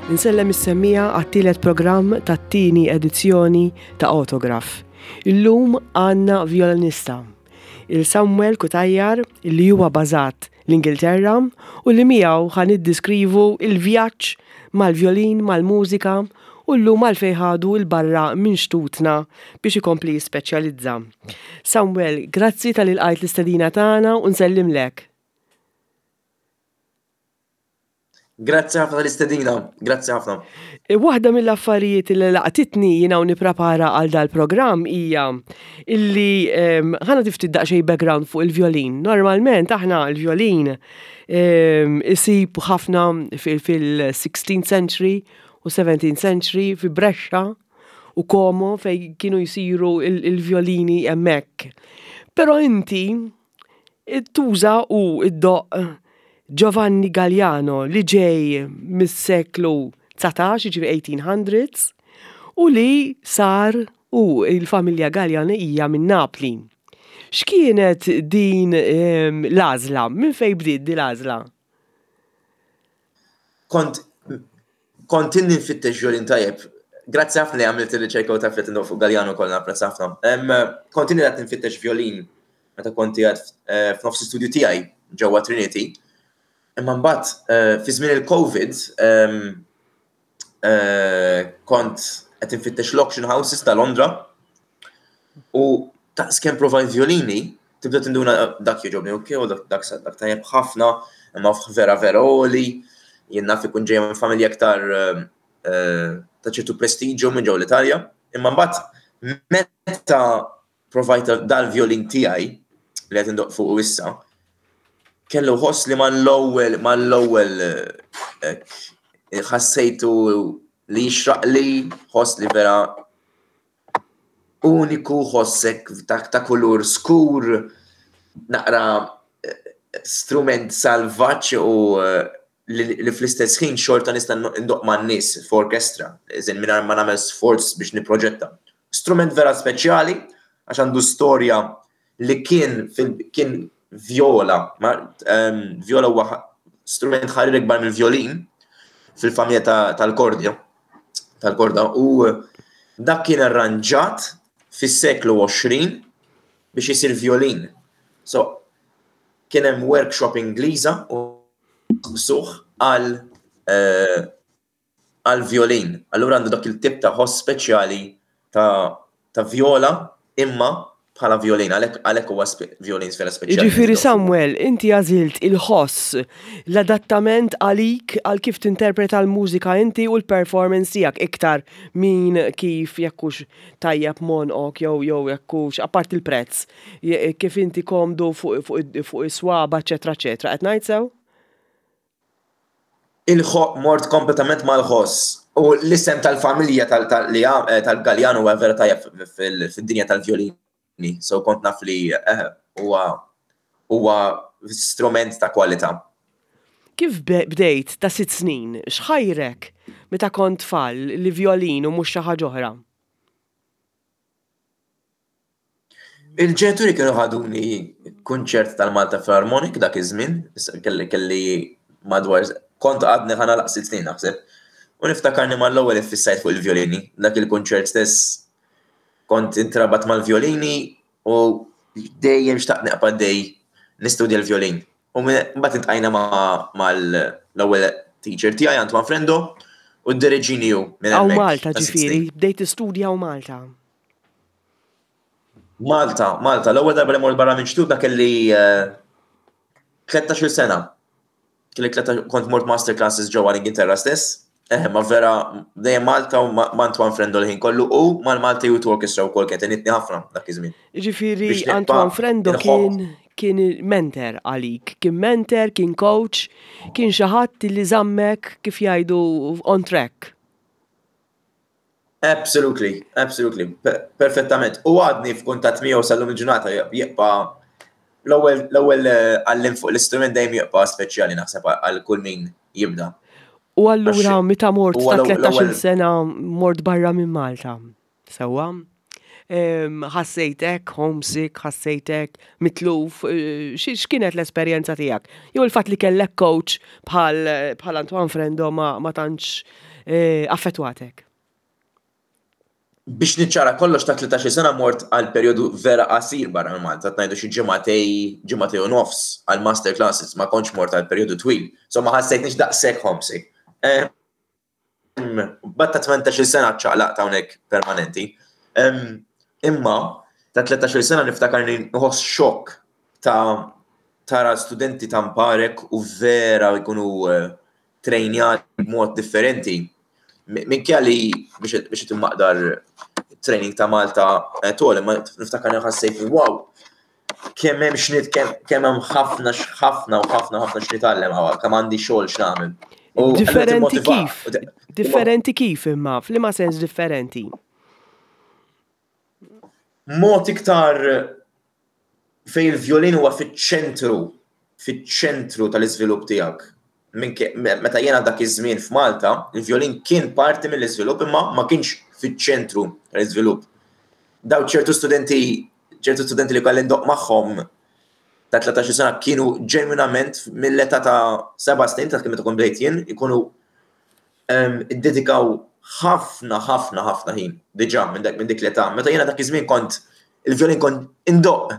Insellem is-semmija għat-tielet programm tat-tieni edizzjoni ta' Autograph. Illum għandna violinista, il-Samuel Kutajjar, li huwa bażat l-Ingilterra u li miegħu ħan iddiskrivu il-vjaġġ mal-violin, mal-mużika u llum għalfejn ħadu l-barra minn xtutna biex ikompli jispeċjalizza. Samuel, grazzi tal-ilqajt l-istedina tagħna u nsellimlek. Grazzi ħafna tal-istedina, grazzi ħafna. Waħda mill-affarijiet li laqtitni jiena nipprepara għal dal-programm hija illi ħana tifti daqsxejn background fuq il-violin. Normalment aħna l-violin isib ħafna fil-16th century u 17th century fi Brescia u Como fej kienu jsiru il-violini hemmhekk. Però inti tuża u iddoq Giovanni Galliano li ġej mis-seklu 19, ġifieri 1800s, u li sar u il-familja Galliano hija minn Napli. X'kienet din l-għażla? Minn fejn bdiet din l-għażla? Kont inni nfittex violin tajjeb. Grazzi ħafna li għamilt ir-riċerka u tafet fuq Galliano kollha napprezz ħafna. Kont inni qed nfittex violin meta kont qiegħed f'nofs istudju tiegħi ġewwa Trinity. Imma mbagħad fi żmien il-COVID kont qed infittex l-auction houses ta' Londra u taqs kemm provajt violini tibda tinduna dak jogħġobni u dak tajjeb ħafna, imma vera oli, jien naf ikun ġej minn familja aktar ta' ċertu prestiġju minn ġew l-Italja. Imma mbagħad meta provajt dal-violin tiegħi li qed indoq fuq issa, kellu ħoss li mal-ewwel ħassejtu li jixraq li ħoss li vera uniku, ħossek ta' kulur skur, naqra strument salvaġġ u li fl-istess ħin xorta nista' ndoq man-nies f'orkestra, iżin mingħajr ma nagħmel sforz biex nipproġetta. Strument vera speċjali għax għandu storja li kien viola. Viola huwa strument ħarir ikbar mill-violin fil-familja tal-korda u dak kien arranġat fis-seklu 20 biex isir violin. So kien hemm workshop Ingliża u suħ għal violin. Allura għandu dak il-tip ta' ħoss speċjali ta' viola imma bħala violin, għalhekk huwa violin sfera speċjali. Ġifieri Samuel, inti għażilt il-ħoss, l-adattament għalik għal kif tinterpreta l-mużika inti u l-performance tiegħek iktar min kif jekkux tajjeb monqok jew jekkux apart il-prezz, kif inti komdu fuq is-swaba, eċetera, eċetera. Qed ngħid sew? Mort kompletament mal-ħoss u l-isem tal-familja tal-Galliano huwa vera tajjeb fid-dinja tal-violin. So kont naf li huwa strument ta' kwalità. Kif bdejt ta' 6 snin, x'ħajrek meta kont tfal li violin u mhux xi ħaġa oħra? Il-ġenituri kienu ħaduni kunċert tal-Malta Philharmonic dak iż-żmien, kelli madwar kont għadni ħana laq 6 snin naħseb. U niftakarni mal-ewwel iffissajt fuq il-violini, dak il-kunċert stess kont intrabat mal-violini u dejjem xtaqt neqpa' nistudja l-violin. U mbagħad intqajna mal-ewwel teacher tiegħi Antoine Frendo u d-diriġini hu minn hemmhekk. Malta ġifieri, bdejt tistudja u Malta, l-ewwel darba li mort barra minn ġtudha kelli 13 sena. Kont mort master classes ġewwa l-Ingilterra stess. Ma vera, dejjem Malta u ma' Antoine Frendo l-ħin kollu u mal-Malta Youth Orchestra wkoll kien tenitni ħafna dak iż-żmien. Ġifieri Antoine Frendo kien mentor għalik, kien mentor, kien coach, kien xi ħadd li żammek kif jgħidu on track. Absolutely. Perfettament. U għadni f'kuntatt miegħu sal-lum il-ġurnata jibqa' l-ewwel għallim fuq l-istrument dejjem jibqa' speċjali naħseb għal kull min jibda. U allura meta mort ta' 13 sena mort barra minn Malta. Sewwa? Ħassejtek homesick, ħassejtek mitluf, x'kienet l-esperjenza tiegħek? Jew il-fatt li kellek coach bħal Antoine Frendo ma tantx affettwatek? Biex niċċara kollox ta' 13 sena mort għal perjodu vera qasir barra Malta, tnajdu xi ġimgħatej u nofs għal master classes, ma kontx mort għal perjodu twil. So ma ħassejtniex daqshekk homesick. Batta 18 sena ċaqlaq hawnhekk permanenti. Imma ta' 13 sena niftakarni nħoss xokk ta' tara studenti ta' mparek u vera jkunu trejnjati b'mod differenti. Minkejja li biex timmaqdar training ta' Malta tole, ma niftakar ħassejt wow, kemm hemm ħafna x'nitgħallem hawn, kemm għandi xogħol x'nagħmel. Differenti kif? Differenti kif imma, f'liema sens differenti? Mod iktar fejn il-vjolin huwa fiċ-ċentru tal-iżvilupp tiegħek. Meta jiena dak iż-żmien f'Malta, il-vjolin kien parti mill-iżvilupp imma ma kienx fiċ-ċentru tal-iżvilupp. Daw ċertu studenti li kelli ndoq magħhom ta' 13 sena kienu ġenwinament mill-età ta' 7 snin ta' kemm tkun bdejt jien ikunu iddedikaw ħafna ħin diġà minn dik l-età. Meta jiena dak iż-żmien kont il-vjolin kont indoq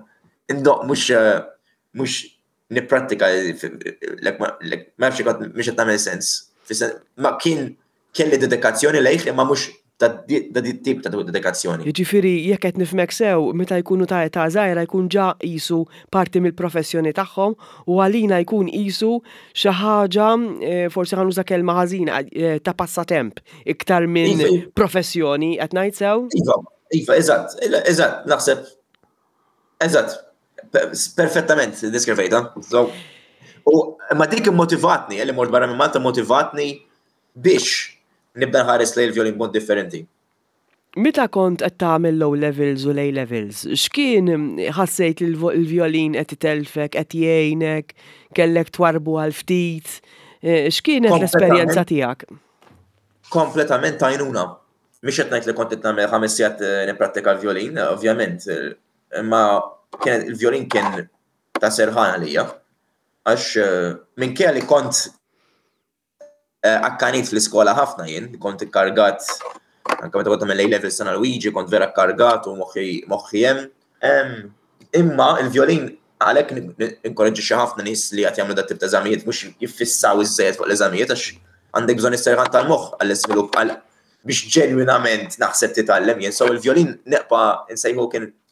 mhux nipprattika ma fx mhux qed tagħmel sens. Ma kelli dedikazzjoni lejh imma mhux ta' tip ta' dedikazzjoni. Jiġifieri jekk qed nifhmek sew meta jkunu ta' età żgħira jkun ġa qisu parti mill-professjoni tagħhom u għalina jkun qisu xi ħaġa forsi ħanuża kelma ħażina ta' passatemp iktar minn professjoni qed ngħid sew? Iva, eżatt, naħseb eżatt. Perfettament deskrivejta. U ma dik immotivatni, li mort barra minn Malta motivatni biex nibda nħares lejn il-vjolin b'mod differenti. Meta kont qed tagħmel low levels u lay levels, x'kien ħassejt li l-vjolin qed itelfek, qed jgħinek, kellek twarbu għal ftit, x'kienet l-esperjenza tiegħek? Kompletament għajnuna. Mhix qed ngħid li kont qed nagħmel 5 sigħat nipprattika l-vjolin, ovvjament, imma il-vjolin kien ta' serħana lija, għax minkejja li kont akkanit fl-iskola ħafna jien, kont ikkargat, anke meta kont nagħmel A-level sena Luigi, kont vera kkargat u moħħi hemm. Imma il-vjolin għalhekk inkoraġġixxi ħafna nies li qed jagħmlu dat tip ta' eżamijiet mhux jiffissaw iż-żejjed fuq l-eżamijiet għax għandek bżonn is-serħan tal-moħħ għall-iżvilupp biex ġenwinament naħseb titgħallem jien. So il-vjolin neqpa' insejħu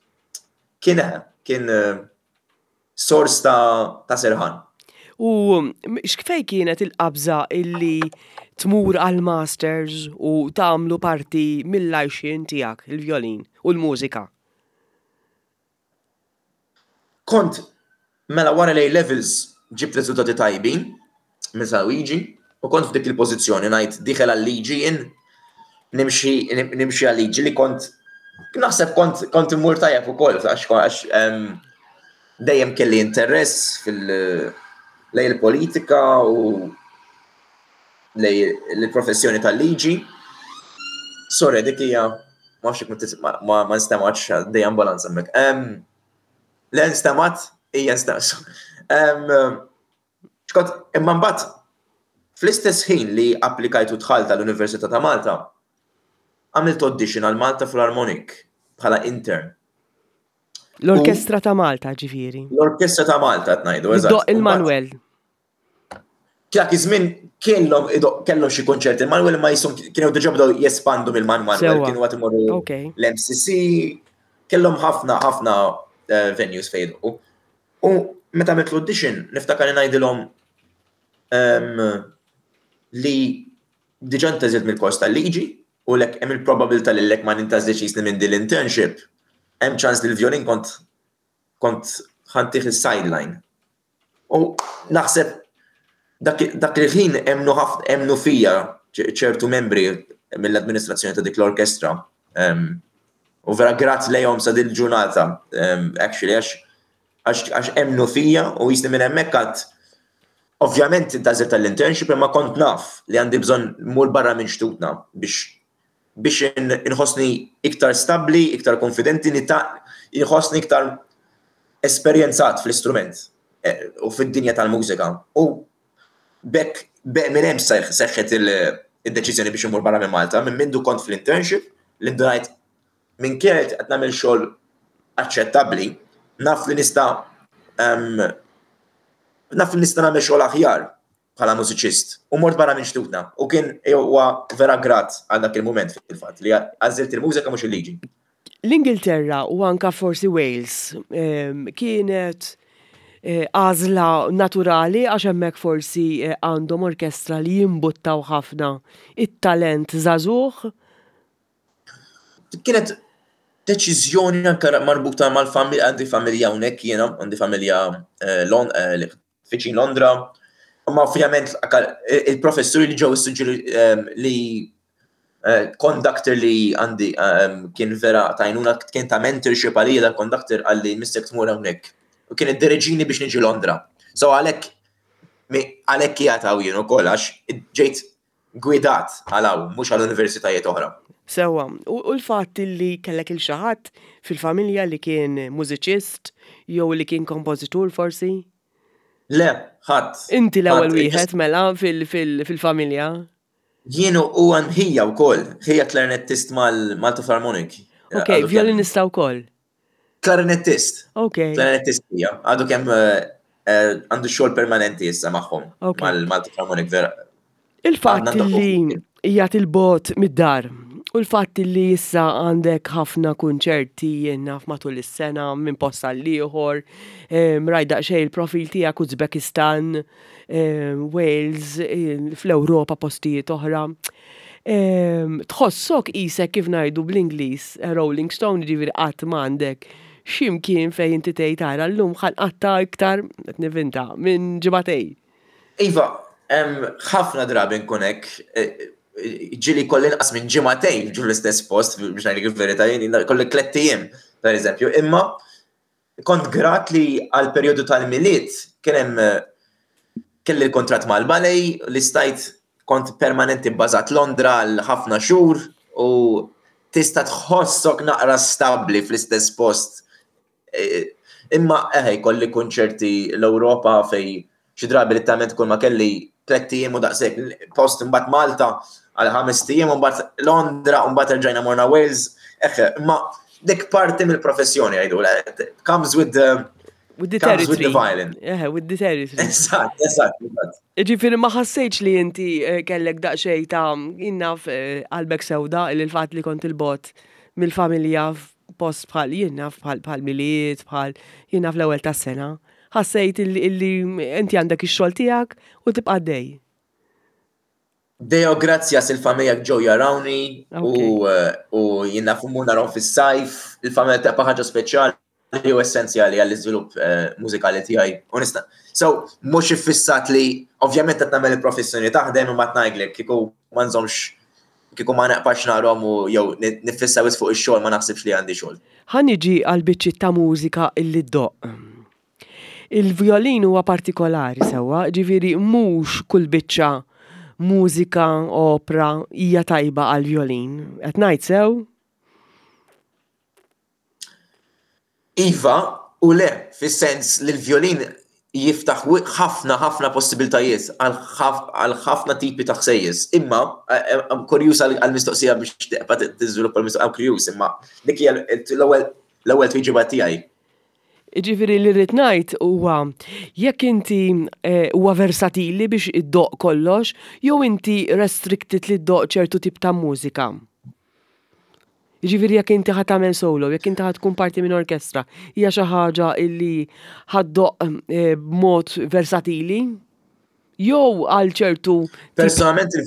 kien sors ta' serħan. U x'kfej kienet il-qabża illi tmur għal-masters u tagħmlu parti mill-għajxien tiegħek il-vjolin u l-mużika? Kont mela wara levels ġibt riżultati tajbin minn Luigi u kont f'dik il-pożizzjoni ngħid diħel għal-liġi jien nimxi għal-liġi li kont naħseb kont immur tajjeb ukoll għax dejjem kelli interess lejn il-politika u lejn il-professjoni tal-liġi. Sorry, dik hija ma nstemax dejjem balanz hemmhekk. Le nstemat hija imma mbagħad fl-istess ħin li applikajt u dħalt tal-Università ta' Malta, għamilt audition għal Malta Philharmonic bħala intern. L-Orkestra ta' Malta ġifieri. L-Orkestra ta' Malta tnajdu, eżatt. Doq il-Manuel. Dak iż-żmien kellhom xi konċerti, il-Manuel ma kienu diġà bdew jespandu mill-Manuel, kienu qed imorru l-MCC, kellhom ħafna venues fejn. U meta għamilt l-audition, niftakar ngħidilhom li diġà nteżilt mill-kors tal-liġi u lek hemm il-probabilità li lek ma nintażilx jisni minn din l-internship, hemm ċans li l-vjolin kont ħantih is-sideline. U naħseb dak il-ħin hemmnu fija ċertu membri mill-administrazzjoni ta' dik l-orkestra. U vera grazz lejhom sa din il-ġurnata, actually, għax hemmnu fija u jisni minn hemmhekk għad ovvjament intażilt tal-internship imma kont naf li għandi bżonn mur barra minn xtutna biex inħossni iktar stabbli, iktar konfidenti, inħossni iktar esperjenzat fl-istrument u fid-dinja tal-mużika. U bekk minn hemm seħħet id-deċiżjoni biex imur barra minn Malta, minn mindu kont fl-internship, l-indunajt minn kienet qed nagħmel xogħol aċċettabbli, naf li nista' nagħmel xogħol aħjar bħala mużiċist. U mort barra minn xtutna. U kien huwa vera grat għal dak il-mument fil-fatt li għażilt il-mużika mhux il-liġi. L-Ingilterra u anka forsi Wales kienet għażla naturali għax hemmhekk forsi għandhom orkestra li jimbuttaw ħafna it-talent żagħżugħ. Kienet deċiżjoni anke marbuta mal-familja, għandi familja hawnhekk jiena, għandi familja fiċin Londra. Ma ovvjament il-professuri li ġew issuġġiru li conductor li għandi kien vera tajnuna kien ta' mentorship għalija dal-conductor għalli mistek tmur hawnhekk. U kien iddereġini biex niġi Londra. So għalhekk jagħtaw jien ukoll għax ġejt gwidat għalaw mhux għall-universitajiet oħra. Sewwa, u l-fatt li kellek il-xi ħadd fil-familja li kien mużiċist jew li kien kompożitur forsi? Le, ħadd. Inti l-ewwel wieħed mela fil-familja? Jienu u hija wkoll, hija klarinettist mal-Malta Philharmonic. Ok, violinista wkoll. Klarinettist. Ok. Klarinettist hija, għadu kemm għandu xogħol permanenti issa magħhom mal-Malta Philharmonic vera. Il-fatt li jgħat il-bot mid-dar u l-fatt li issa għandek ħafna kunċerti naf matul is-sena minn posta l-ieħor, rajda xej il-profil tiegħek Uzbekistan, Wales, fl-Ewropa postijiet oħra. Tħossok isek kif ngħidu bl-Ingliż Rolling Stone ġifieri qatt m'għandek x'imkien fejn inti tgħid tara llum ħanqatta iktar qed nivinta minn ġibatej. Iva, ħafna drabi nkun hekk ġili kolli inqas minn ġimagħtejn ġu l-istess post biex ngħidlek il-verità jien kolli 3 ijiem pereżempju, imma kont grat li għal perjodu tal-miliet kien hemm kelli l-kontratt mal-balej li stajt kont permanenti bbażat Londra għal ħafna xhur u tista' tħossok naqra stabbli fl-istess post. Imma kolli konċerti l-Ewropa fej xi drabi li tagħmel kull ma kelli 3 ijiem u daqshekk post imbagħad Malta għal 5 ijiem u mbagħad Londra u mbagħad rġajna morna Wales. Imma dik parti mill-professjoni għajdu comes with the violin. With the territory. Eżatt. Ġifieri ma ħassejtx li inti kellek daqsxejn ta' innaf qalbek sewda il-fatt li kont il-bot mill-familja post bħal jinnaf bħal miliet bħal jinnaf l-ewwel tas-sena. Ħassejt illi inti għandek ix-xogħol tiegħek u tibqa' dej. Dejja grazzja il-familja ġew jarawni u jiena fumur narhom fis-sajf, il-familja tibqa' ħaġa speċjali u essenzjali għall-iżvilupp mużikali tiegħi. So, mhux iffissat li ovvjament qed nagħmel il-professjoni taħdem imma tngħidlek kieku ma nżommx kieku ma naqpax narhom u jew nifissa wis fuq ix-xogħol ma naħsibx li għandi xogħol. Ħaniġi għal biċċiet ta' mużika illi ddoq. Il-violin huwa partikolari sewwa, ġifieri mhux kull biċċa mużika opra hija tajba għal violin. Qed ngħid sew? Iva u le, fis-sens li l-violin jiftaħ ħafna possibiltajiet għal ħafna tipi ta' ħsejjes. Imma kurjuż għall-mistoqsija biex teqpa' tiżviluppa l-mistoqsija kurjuż, imma dik hija l-ewwel tweġiba tiegħi. Ġifieri li rrid ngħid huwa jekk inti huwa versatili biex iddoq kollox jew inti restricted li ddoq ċertu tip ta' mużika. Ġifieri jekk inti ħadd tagħmel solo, jekk inti ħadd tkun parti minn orkestra, hija xi ħaġa illi ħaddoq b'mod versatili jew għal ċertu. Personalment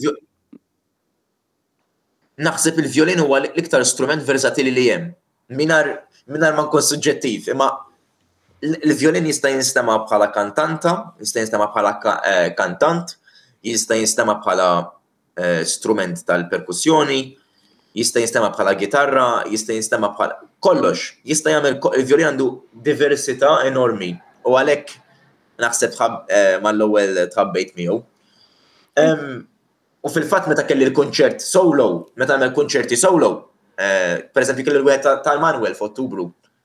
naħseb il-violin huwa l-iktar strument versatili li hemm. Mingħajr ma nkun suġġettiv, imma il-violin jista' jinstema' bħala kantanta, jista' jinstema' bħala kantant, jista' jinstema' bħala strument tal-perkussjoni, jista' jinstema' bħala gitarra, jista' jinstema' bħala kollox. Jista' jagħmel il-violin għandu diversità enormi u għalhekk naħseb mal-ewwel tħabbejt miegħu. U fil-fatt meta kelli l-kunċert solo, meta għamel kunċerti solo, pereżempju kelli l-wieħed tal-Manuel f'Ottubru.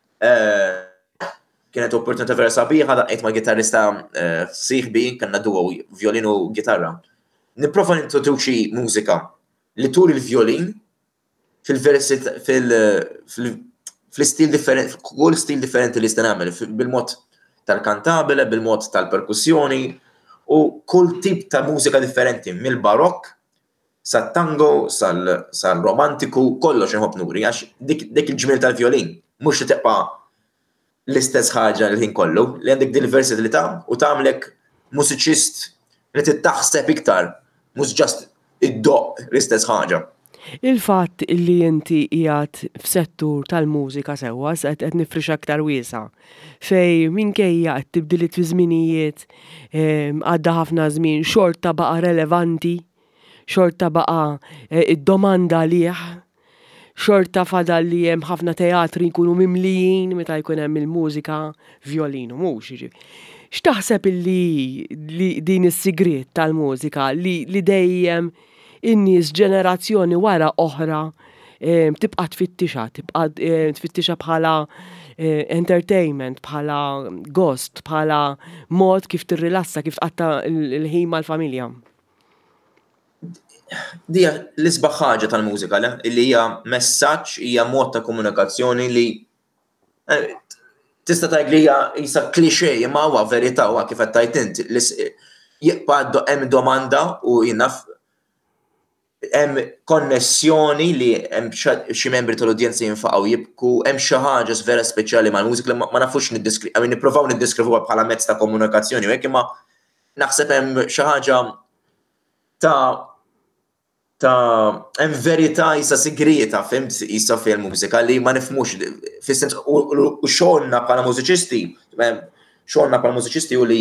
Kienet opportunità vera sabiħa daqqiet ma' gitarrista sieħbi, kellna duo violin u gitarra. nipprova nintroduċi mużika li tur il-violin fil-versi fil-stil differenti, kull stil differenti li jista' nagħmel bil-mod tal-kantabile, bil-mod tal-perkussjoni u kull tip ta' mużika differenti mill-barokk sat-tango, sal-romantiku, kollox inħobb nuri għax dik il-ġmiel tal-violin mhux li teqpa' l-istess ħaġa l-ħin kollu, li għandek din il-versatilità u tagħmlek mużiċist li tittaħseb iktar, mhux ġast id-doq l-istess ħaġa. Il-fatt li inti qiegħed f'settur tal-mużika sewwa qed nifrix aktar wiesa' fej minkejja qed tibdilit fi żminijiet għadda ħafna żmien xorta baqa' relevanti, xorta baqa' id-domanda għalih, xorta fadal li hemm ħafna teatri jkunu mimlijin meta jkun hemm il-mużika violinu mhux jiġifieri. X'taħseb li din is-sigriet tal-mużika li dejjem in-nies ġenerazzjoni wara oħra tibqa' tfittixa bħala entertainment, bħala gost, bħala mod kif tirrilassa, kif tqatta l-ħin mal-familja. Dija l-isbaħ ħaġa tal-mużika li hija messaġġ, hija mod ta' komunikazzjoni li tista' tgħid li hija isa klixé imma huwa verità huwa kif qed tajt inti. Jibqa' hemm domanda u jinaf hemm konnessjoni li hemm xi membri tal-udjenza jinfaqgħu jibku, hemm xi ħaġa vera speċjali mal-mużika li ma nafux nippruvaw niddeskrivuha bħala mezz ta' komunikazzjoni hekk imma naħseb hemm xi ħaġa ta' hemm verità isa sigrita fimt isa fil-mużika li ma nifhmux fis-sens u xogħolna bħala mużiċisti u li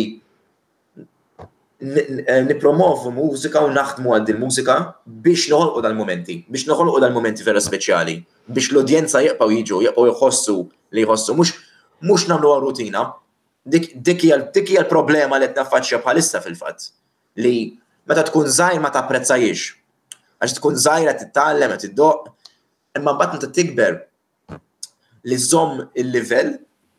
nipromovu mużika u naħdmu għad il-mużika biex noħolqu dal-momenti vera speċjali, biex l-udjenza jibqgħu jiġu, jibqgħu jħossu li jħossu, mhux nagħmluha rutina. Dik hija l-problema li qed naffaċċja bħalissa fil-fatt. Li meta tkun żgħir ma tapprezzajiex. Għax tkun żgħir qed titgħallem qed iddoq, imma mbagħad meta tikber li żomm il-livell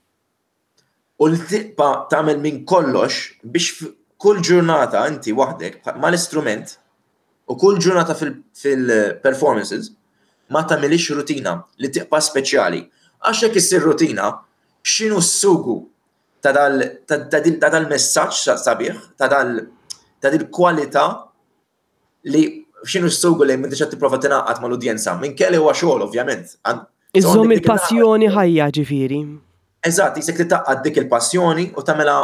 u li tibqa' tagħmel minn kollox biex kull ġurnata inti waħdek mal-istrument u kull ġurnata fil-performances ma tagħmilix rutina li tibqa' speċjali. Għax hekk issir rutina, x'inhu s-sugu ta' dal-messaġġ sabiħ, ta' dil-kwalità li x'inhu s-sugu li m'intix qed tipprova tingħaqad mal-udjenza. Minkejja huwa xogħol ovvjament. Iżżomm il-passjoni ħajja ġifieri. Eżatt, jisek li taqqad dik il-passjoni u tagħmilha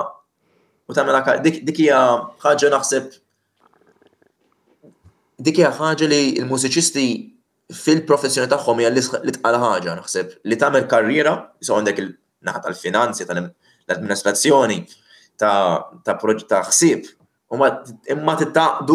dik hija ħaġa naħseb dik hija ħaġa li l-mużiċisti fil-professjoni tagħhom hija li tqal ħaġa naħseb li tagħmel karriera iso għandek il-naħa tal-finanzi tal-amministrazzjoni ta' ħsieb imma tittaqdu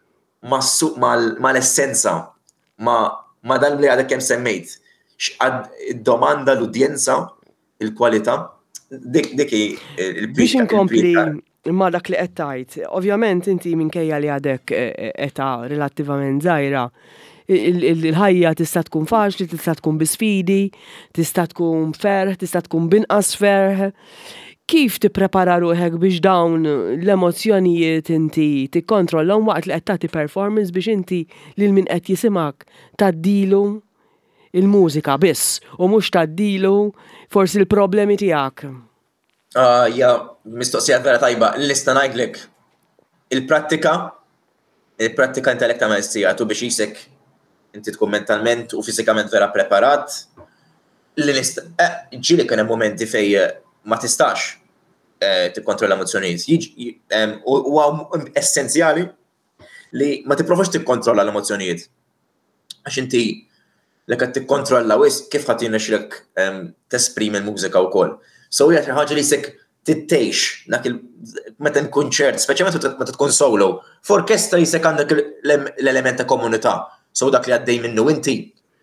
mal-essenza ma' dan li għadek kemm semmejt. Id-domanda l-udjenza, il-kwalità, dik biex inkompli ma dak li qed tgħid. Ovvjament inti minkejja li għadek età relattivament żgħira, il-ħajja tista' tkun faċli, tista' tkun bi sfidi, tista' tkun ferħ, tista' tkun binqas ferħ. Kif tipprepara ruħek biex dawn l-emozzjonijiet inti tikkontrollhom waqt li qed tagħti performance biex inti lil min qed jisimgħek tgħaddilu il-mużika biss u mhux tgħaddilu forsi l-problemi tiegħek. Ja, mistoqsija vera tajba, l-lista ngħidlek il-prattika intellettament tu biex jisek inti tkun mentalment u fiżikament vera preparat. Ġieli kien hemm momenti fej ma tistax tikkontrolla l-emozzjonijiet. Huwa essenzjali li ma tipprovax tikkontrolla l-emozzjonijiet. Għax inti qed tikkontrolla kif ħadd jirnexxilek tesprimi l-mużika wkoll. So hija xi ħaġa li jsek tittejx meta kunċert, speċjalment meta tkun solo, f'orkestra jsek għandek l-element ta' komunità. So dak li għaddej minnu inti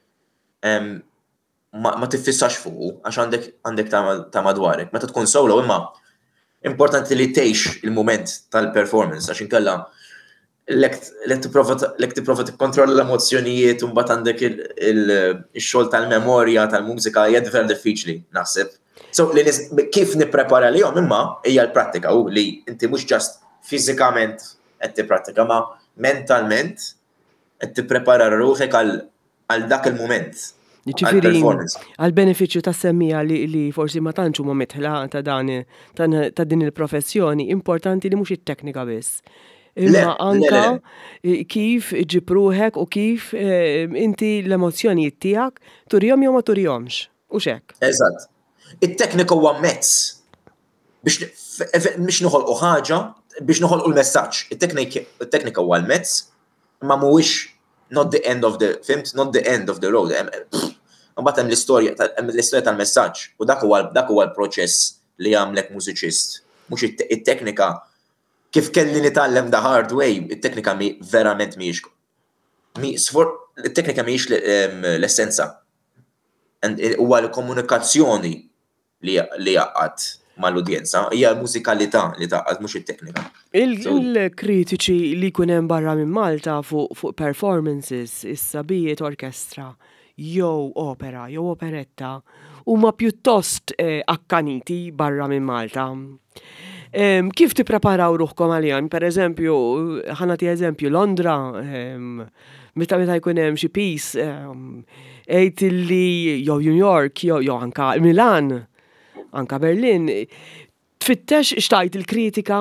ma tiffissax fuqu għax għandek ta' madwarek. Meta tkun solo imma importanti li tgħix il-mument tal-performance għax inkella lek tipprova tikkontrolla l-emozzjonijiet u mbagħad għandek il-xogħol tal-memorja tal-mużika hija ver diffiċli naħseb. So kif nipprepara lihom imma hija l-prattika u li inti mhux ġast fiżikament qed tipprattika ma mentalment qed tipprepara ruħek għal dak il-mument. Ġifieri għall-benefiċċju tas-semmija li forsi ma tantx huma mitħla ta' din il-professjoni, importanti li mhux it-teknika biss. Imma anka kif iġib ruħek u kif inti l-emozzjonijiet tiegħek turihom jew ma turihomx. U x'hekk. Eżatt. It-teknika huwa mezz biex noħolqu ħaġa biex noħolqu l-messaġġ. It-teknika huwa l-mezz, ma mhuwiex not the end of the road. Mbagħad hemm l-istorja tal-messaġġ u dak huwa l-proċess li jagħmlek mużiċist. Mhux it-teknika kif kelli nitgħallem the hard way, it-teknika verament mhijiex. It-teknika mhijiex l-essenza. Huwa l-komunikazzjoni li jaqgħad mal-udjenza, hija l-mużikalità li taqgħad mhux it-teknika. Il-kritiċi li jkun hemm barra minn Malta fuq performances, is-sabijiet orkestra, jew opera, jew operetta, huma pjuttost akkaniti barra minn Malta. Kif tippreparaw ruħkom għalihom? Pereżempju, ħanati eżempju Londra, meta jkun hemm xi piece, għid illi jew New York, jew anka Milan, anka Berlin, tfittex xtajt il-kritika?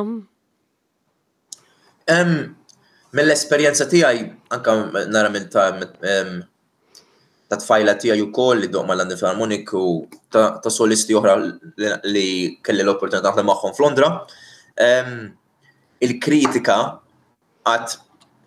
Mill-esperjenza tiegħi anka nara minn ta' tfajla tiegħi wkoll li doq mal-London Philharmonic u ta' solisti oħra li kelli l-opportunità naħdem magħhom f'Londra. Il-kritika għad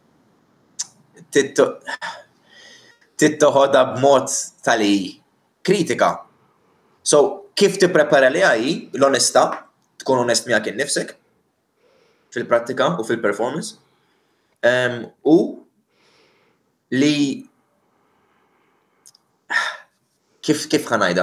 tittoħodha b'mod tal-i kritika. So, kif tipprepara li l-onesta, tkun onest miegħek innifsek fil-prattika u fil-performance, u li kif ħanajda?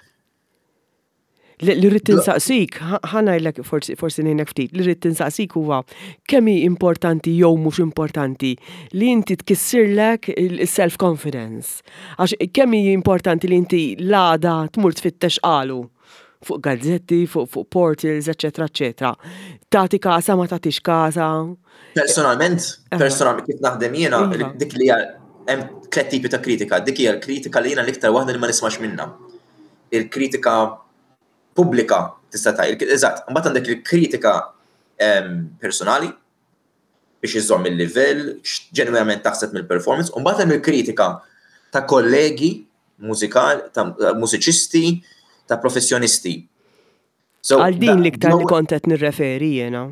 Li rrid tinsaqsik, ħanajdlek forsi ngħidlek ftit, li rrid tinsaqsik huwa kemm hi importanti jew mhux importanti li inti tkissirlek il-self-confidence. Għax kemm hi importanti li inti l-għada tmur tfittex qalu fuq gazzetti, fuq portals, eċetera, eċetera. Tagħti kasa ma tagħtix kasa. Personalment, kif naħdem jiena, dik li hemm tliet tipi ta' kritika. Dik hija l-kritika li jiena l-iktar waħda li ma nismax minnha. Il-kritika pubblika tista' tgħid, eżatt, imbagħad għandek il-kritika personali biex iżomm il-livell, ġenwament taħseb mill-performance, u mbagħad hemm il-kritika ta' kollegi mużikali, ta' mużiċisti, ta' professjonisti. Għal din l-iktar li kont qed nirreferi jiena.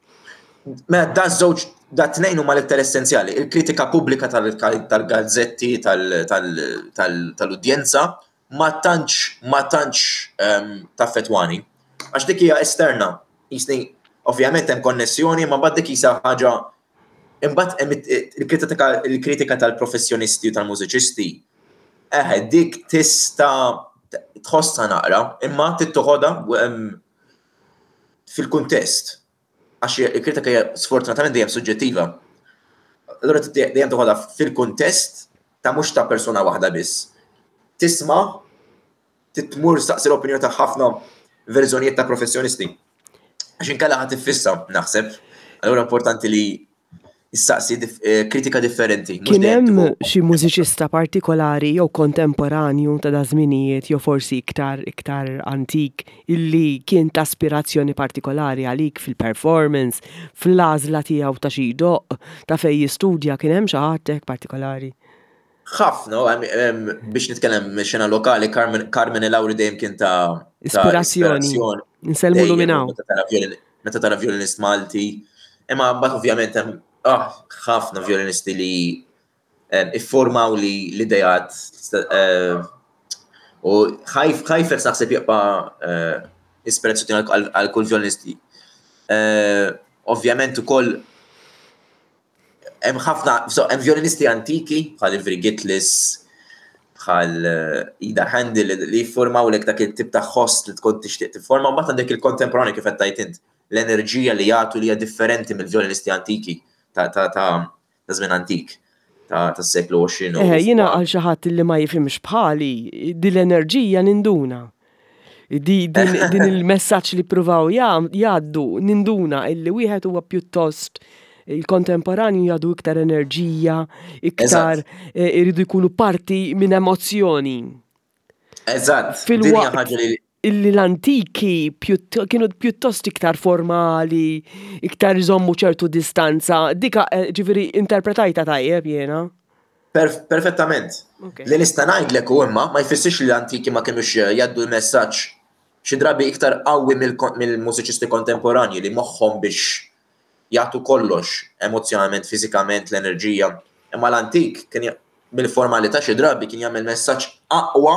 Da tnejn huma l-iktar essenzjali. Il-kritika pubblika tal-gazzetti, tal-udjenza, ma tantx taffetwani. Għax dik hija esterna. Jisni, ovvjament hemm konnessjoni, ma bad dik isa ħaġa imbagħad hemm il-kritika tal-professjonisti u tal-mużiċisti. Dik tista' tħossha naqra, imma tittoħodha fil-kuntest. Għax il-kritika hija sfortunatament dejjem suġġettiva. Allura dejjem toħodha fil-kuntest ta' mhux ta' persuna waħda biss. Tisma' titmur staqsi l-opinjoni ta' ħafna verżjonijiet ta' professjonisti. Għax inkella ħadd tiffissa naħseb. Allura importanti li issaqsi kritika differenti. Kien hemm xi mużiċista partikolari jew kontemporanju ta' dażminijiet jew forsi iktar antik illi kien ta' aspirazzjoni partikolari għalik fil-performance, fl-għażla tiegħu ta' xi doq ta' fejn jistudja, kien hemm xi ħadd hekk partikolari? ħafna, biex nitkellem xena lokali, Carmen Elawri dejjem kien ta' ispirazzjoni. Nsellmu luminaw. Meta tara violinist Malti, imma mbagħad ovvjament hemm ħafna violinisti li iffurmaw li l-idejat u ħajfer naħseb jibqa' ispirazzjoni għal kull violinisti. Ovvjament ukoll hemm violinisti antiki bħal Ivry Gitlis, bħal Ida Handel li jiffurmaw lek dak it-tip ta' ħoss li tkun tixtieq tifforma, mbagħad għandek il-kontemporani kif qed tgħid int, l-enerġija li jagħtu li hija differenti mill-violinisti antiki ta' żmien antik ta' s-seklu 20. Jiena għal xi ħadd li ma jifhimx bħali, din l-enerġija ninduna. Din il-messaġġ li pruvaw jgħaddu ninduna illi wieħed huwa pjuttost il-kontemporani jgħadu iktar enerġija, iktar iridu jkunu parti minn emozzjoni. Eżatt, Fil-waqt illi l-antiki kienu pjuttost iktar formali, iktar jżommu ċertu distanza, dika ġifiri interpretajta tajjeb jena. Perfettament. Li nista' ngħidlek u imma ma jfissirx li l-antiki ma kinux jgħaddu l-messaġġ xi drabi iktar qawwi mill-mużiċisti kontemporanji li moħħhom biex jagħtu kollox emozjonalment, fiżikament, l-enerġija. Imma l-antik kien bil-formalità xi drabi kien jagħmel messaġġ aqwa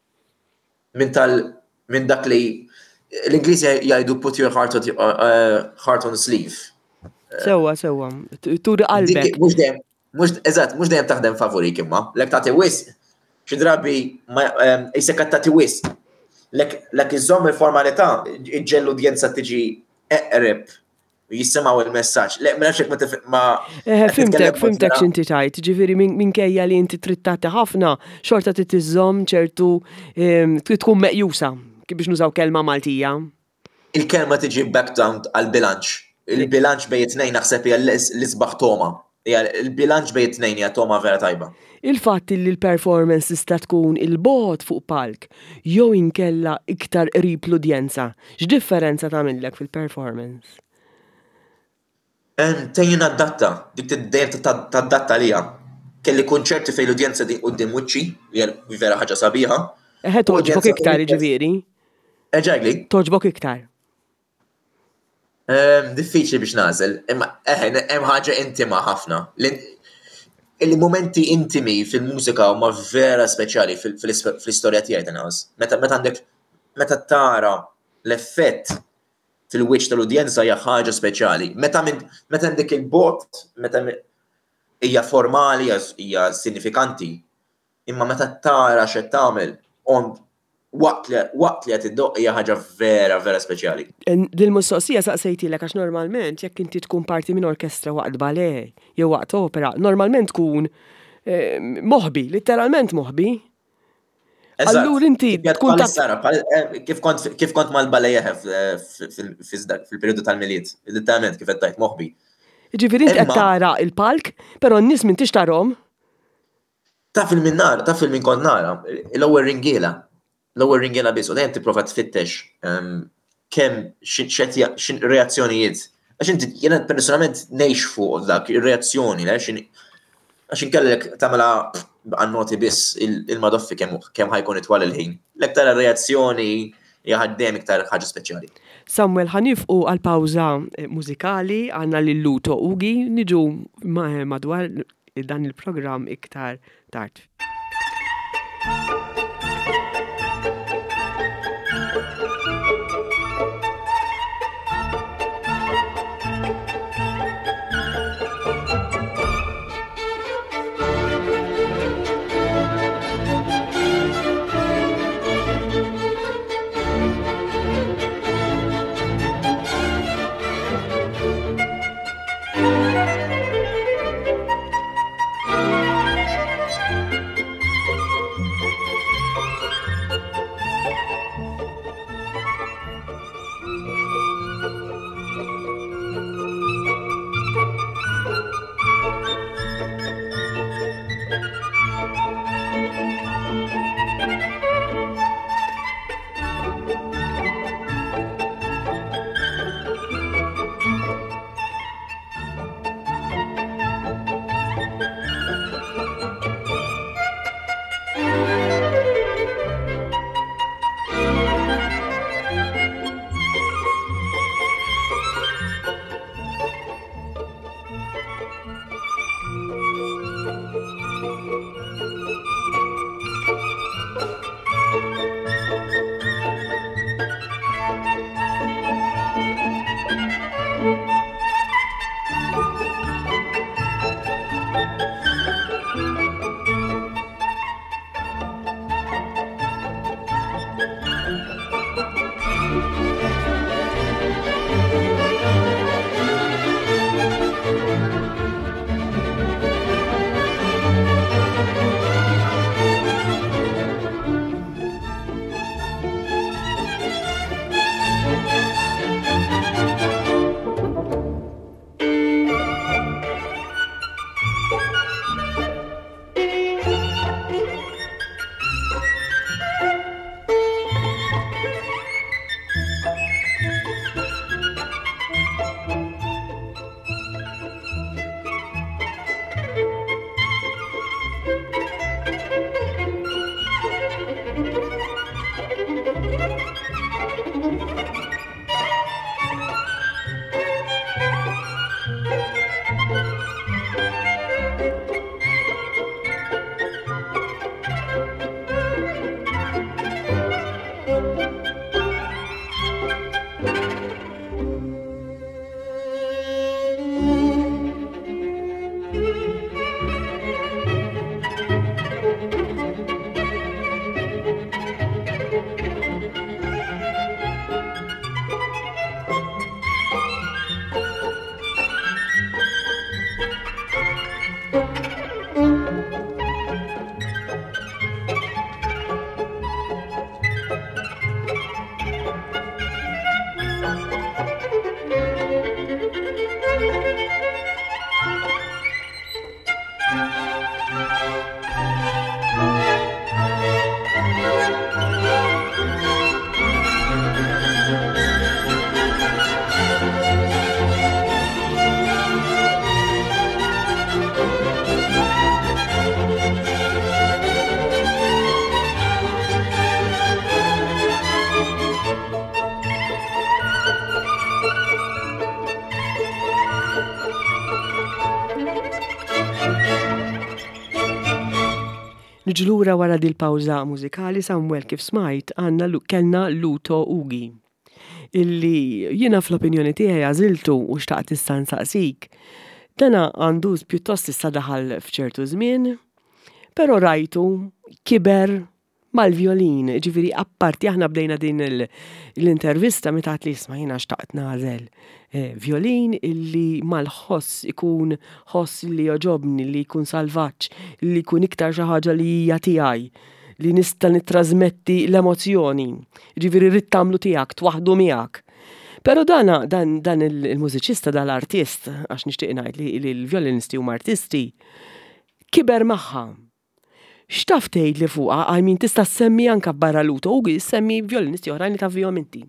minn dak li l-Ingliżi jgħidu put your heart on the sleeve. Sewwa, turi qalbek. Mhux dejjem taħdem favorik imma, lek tagħti wisq, xi drabi jisek tagħti wisq. Lek iżomm il-formalità, iġġel l-udjenza tiġi eqreb u jissimgħu il-messaġġ. Lek ma nafx ma. Fimtek x'inti tajt, ġifieri minkejja li inti trid tagħti ħafna, xorta trid iżomm ċertu trid tkun meqjusa, kif biex nużaw kelma Maltija. Il-kelma tiġi back down għall-bilanċ. Il-bilanċ bejn it-tnejn naħseb hija l-isbaħ toma. Il-bilanċ bejn it-tnejn hija toma vera tajba. Il-fatt li l-performance tista' tkun il-bogħod fuq palk jew inkella iktar qrib l-udjenza, x'differenza tagħmellek fil-performance? Tejjin adatta, dik dejjem tadatta liha. Kelli kunċerti fejn l-udjenza din quddiem wiċċi li vera ħaġa sabiħa. Toġbok iktar jiġifieri? Eġegli? Toġbok iktar. Diffiċli biex nażel, imma hemm ħaġa intima ħafna. Il-momenti intimi fil-mużika huma vera speċjali fl-istorja tiegħi tanqas. Meta tara l-effett fil-wiċċ tal-udjenza hija ħaġa speċjali. Meta għandek il-bot, meta hija formali, hija sinifikanti, imma meta tara x'qed tagħmel waqt li qed iddoq hija ħaġa vera speċjali. Dil-mistoqsija saqsejtilek għax normalment jekk inti tkun parti minn orkestra waqt ballet jew waqt opera, normalment tkun moħbi, letteralment moħbi. Allura inti tkun kif kont mal-ballet fil-perjodu tal-miliet, letteralment kif qed tajt moħbi. Ġifieri inti qed tara il-palk, però n-nies min tixtarhom. Taf il-min kont nara, l-ewwel ringiela biss, u dejjem tipprova tfittex kemm x'in reazzjonijiet. Għax inti jiena personalment ngħix fuq dak ir-reazzjoni għax inkellek tagħmilha għan-noti biss il-madoffi kemm ħajkun itwal il-ħin. L-iktar reazzjoni hija ħaddem iktar ħaġa speċjali. Samuel, ħanifqu għal-pawża mużikali għandna lil Luto Ugi niġu madwar dan il-programm iktar tard. Nġlura wara dil-pawza mużikali Samuel kif smajt kellna Luto Ugi illi jiena fl-opinjoni tiegħi għażiltu u xtaqt issa nsaqsik. Dana għandu pjuttost issa daħal f'ċertu żmien, però rajtu kiber mal-violin, ġifieri apparti aħna bdejna din l-intervista meta li isma' jiena xtaqt nagħżel violin illi mal-ħoss ikun ħoss li joġobni, li jkun salvaġġ, li jkun iktar xi ħaġa li hija tiegħi, li nista' nittrażmetti l-emozzjoni, ġifieri rrid tagħmlu tiegħek twaħdu miegħek. Però dan il-mużiċista dal-artist, għax nixtieq ngħid li l-violinisti huma artisti, kiber magħha. X'taf tgħid li fuqha għalmin tista' semmi anke barra Luto Ugi semmi violinisti oħrajn li tafihom inti.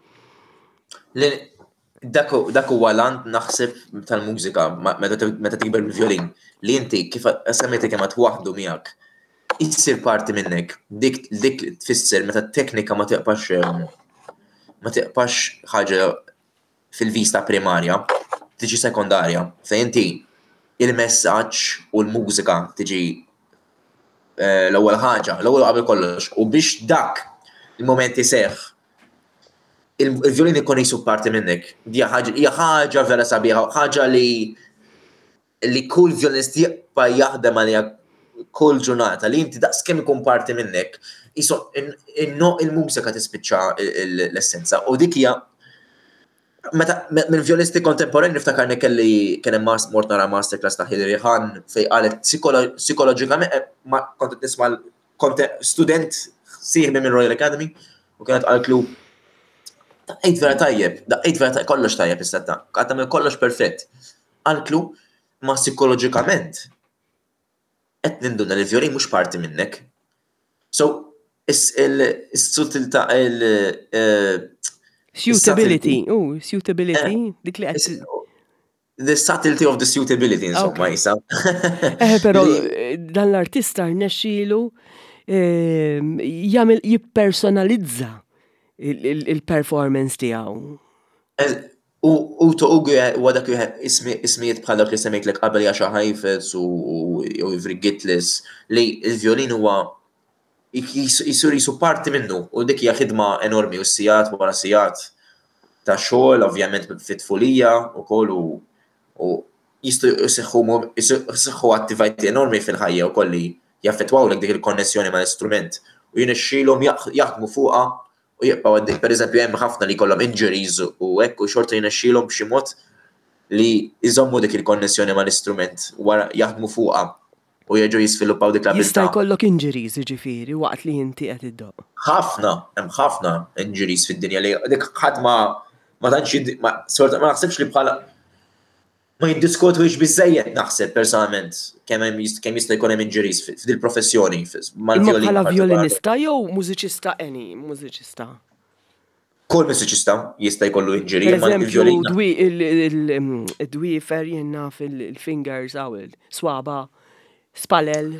Dak huwa lant naħseb tal-mużika meta tikber bil-violin li inti kif semmejti kemm twaħdu miegħek issir parti minnek. Dik tfisser meta t-teknika ma tiqpax ħaġa fil-vista primarja, tiġi sekondarja. Fejn inti il-messaġġ u l-mużika tiġi l-ewwel ħaġa, l-ewwel qabel kollox. U biex dak il-moment iseħħ il-violin ikun jisu parti minnek. Hija ħaġa vera sabiħa, ħaġa li kull violinist jibqa' jaħdem għalija kull ġurnata li inti daqskemm ikun parti minnek, il-mużika tispiċċa l-essenza. U dik hija meta mill-violinisti kontemporani niftakar kien hemm mort nara masterclass ta' Hilary Hahn fejn qalet psikoloġikament kont nisma' student sieħbi minn Royal Academy u kienet qaltlu daqqejt vera tajjeb, kollox tajjeb issa qatt tagħmel kollox perfett. Qaltlu ma psikoloġikament qed ninduna li l-violin mhux parti minnek. So is-sutilità suitability, dik li qed the subtlety of the suitability insomma jisa. Però dan l-artista rnexxielu jagħmel jippersonalizza il-performance tiegħu. U toqgħu huwa dak ismijiet bħal dak li semmejtlek qabel Jascha Heifetz u Ivry Gitlis li l-violin huwa jisu parti minnu u dik hija ħidma enormi u sigħat wara sigħat ta' xogħol ovvjament fit-tfulija wkoll u jistgħu jseħħu attività enormi fil-ħajja wkoll li jaffettwawlek dik il-konnessjoni mal-istrument u jinexxielhom jaħdmu fuqha u jibqgħu għaddej. Pereżempju hemm ħafna li jkollhom injuries u hekk u xorta jinexxielhom b'xi mod li jżommu dik il-konnessjoni mal-istrument wara jaħdmu fuqha u jerġgħu jisviluppaw dik l-abilità. Jista' jkollok injuries jiġifieri waqt li inti qed iddoq. Hemm ħafna injuries fid-dinja li dik ħadd ma tantx ma naħsibx li bħala ma jiddiskutwix biżejjed naħseb personalment kemm jista' jkun hemm injuries f'dil professjoni mal-violin. Bħala violinista jew mużiċista mużiċista? Kull mużiċista jista' jkollu injury mal-violin. Id-dwiefer jenna fil-fingers għawel, swaba, spalel,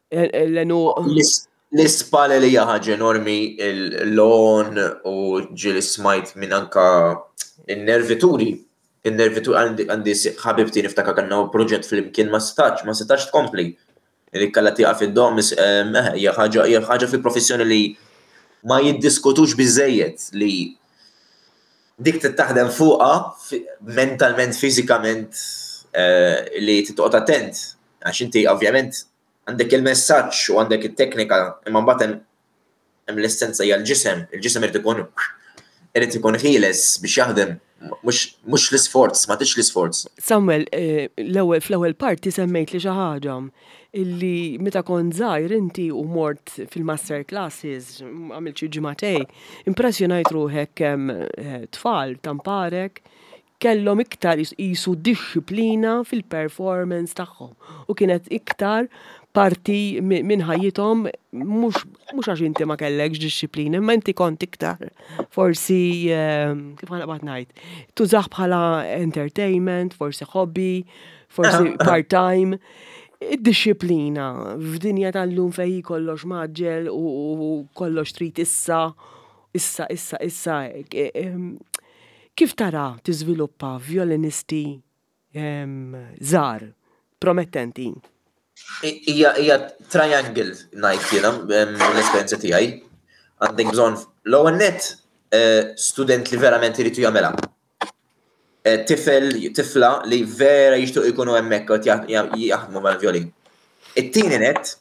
l-ispalel hija ħaġa enormi, l-lon u ġieli smajt minn anka in-nervituri. Għandi ħabibti niftakar kanna proġett fl-imkien ma setax tkompli. Li kalla tieqa fid-dom hija ħaġa fil-professjoni li ma jiddiskutux biżejjed li dik taħdem fuqha mentalment, fiżikament li titqgħod attent. Għax inti ovvjament għandek il-messaġġ u għandek it-teknika imma mbagħad hemm l-essenza hija l-ġisem. Il-ġisem irid ikun ħieles biex jaħdem. Mux l-isforz, ma tix l-isforz. Samuel, fl-ewwel parti semmejt li xi ħaġa illi meta kont żgħir inti u mort fil-master classes għamilt xi ġimagħtej, impressjonajt ruħek kemm tfal tamparek kellhom iktar qisu dixxiplina fil-performance tagħhom u kienet iktar parti minn ħajjithom mhux għax inti ma kellekx disċiplina, imma inti kont iktar forsi kif ħanaqbad ngħid, tużaħ bħala entertainment, forsi hobby, forsi part-time. Id-disciplina f'dinja tal-lum fejn kollox maġġel u kollox trid issa. Kif tara tiżviluppa violinisti żgħar promettenti? Hija triangle ngħid jiena l-esperjenza tiegħi. Għandek bżonn l-ewwel net student li verament irid jagħmelha. Tifla li vera jixtiequ jkunu hemmhekk qed jaħdmu mal-vjolin. It-tieni net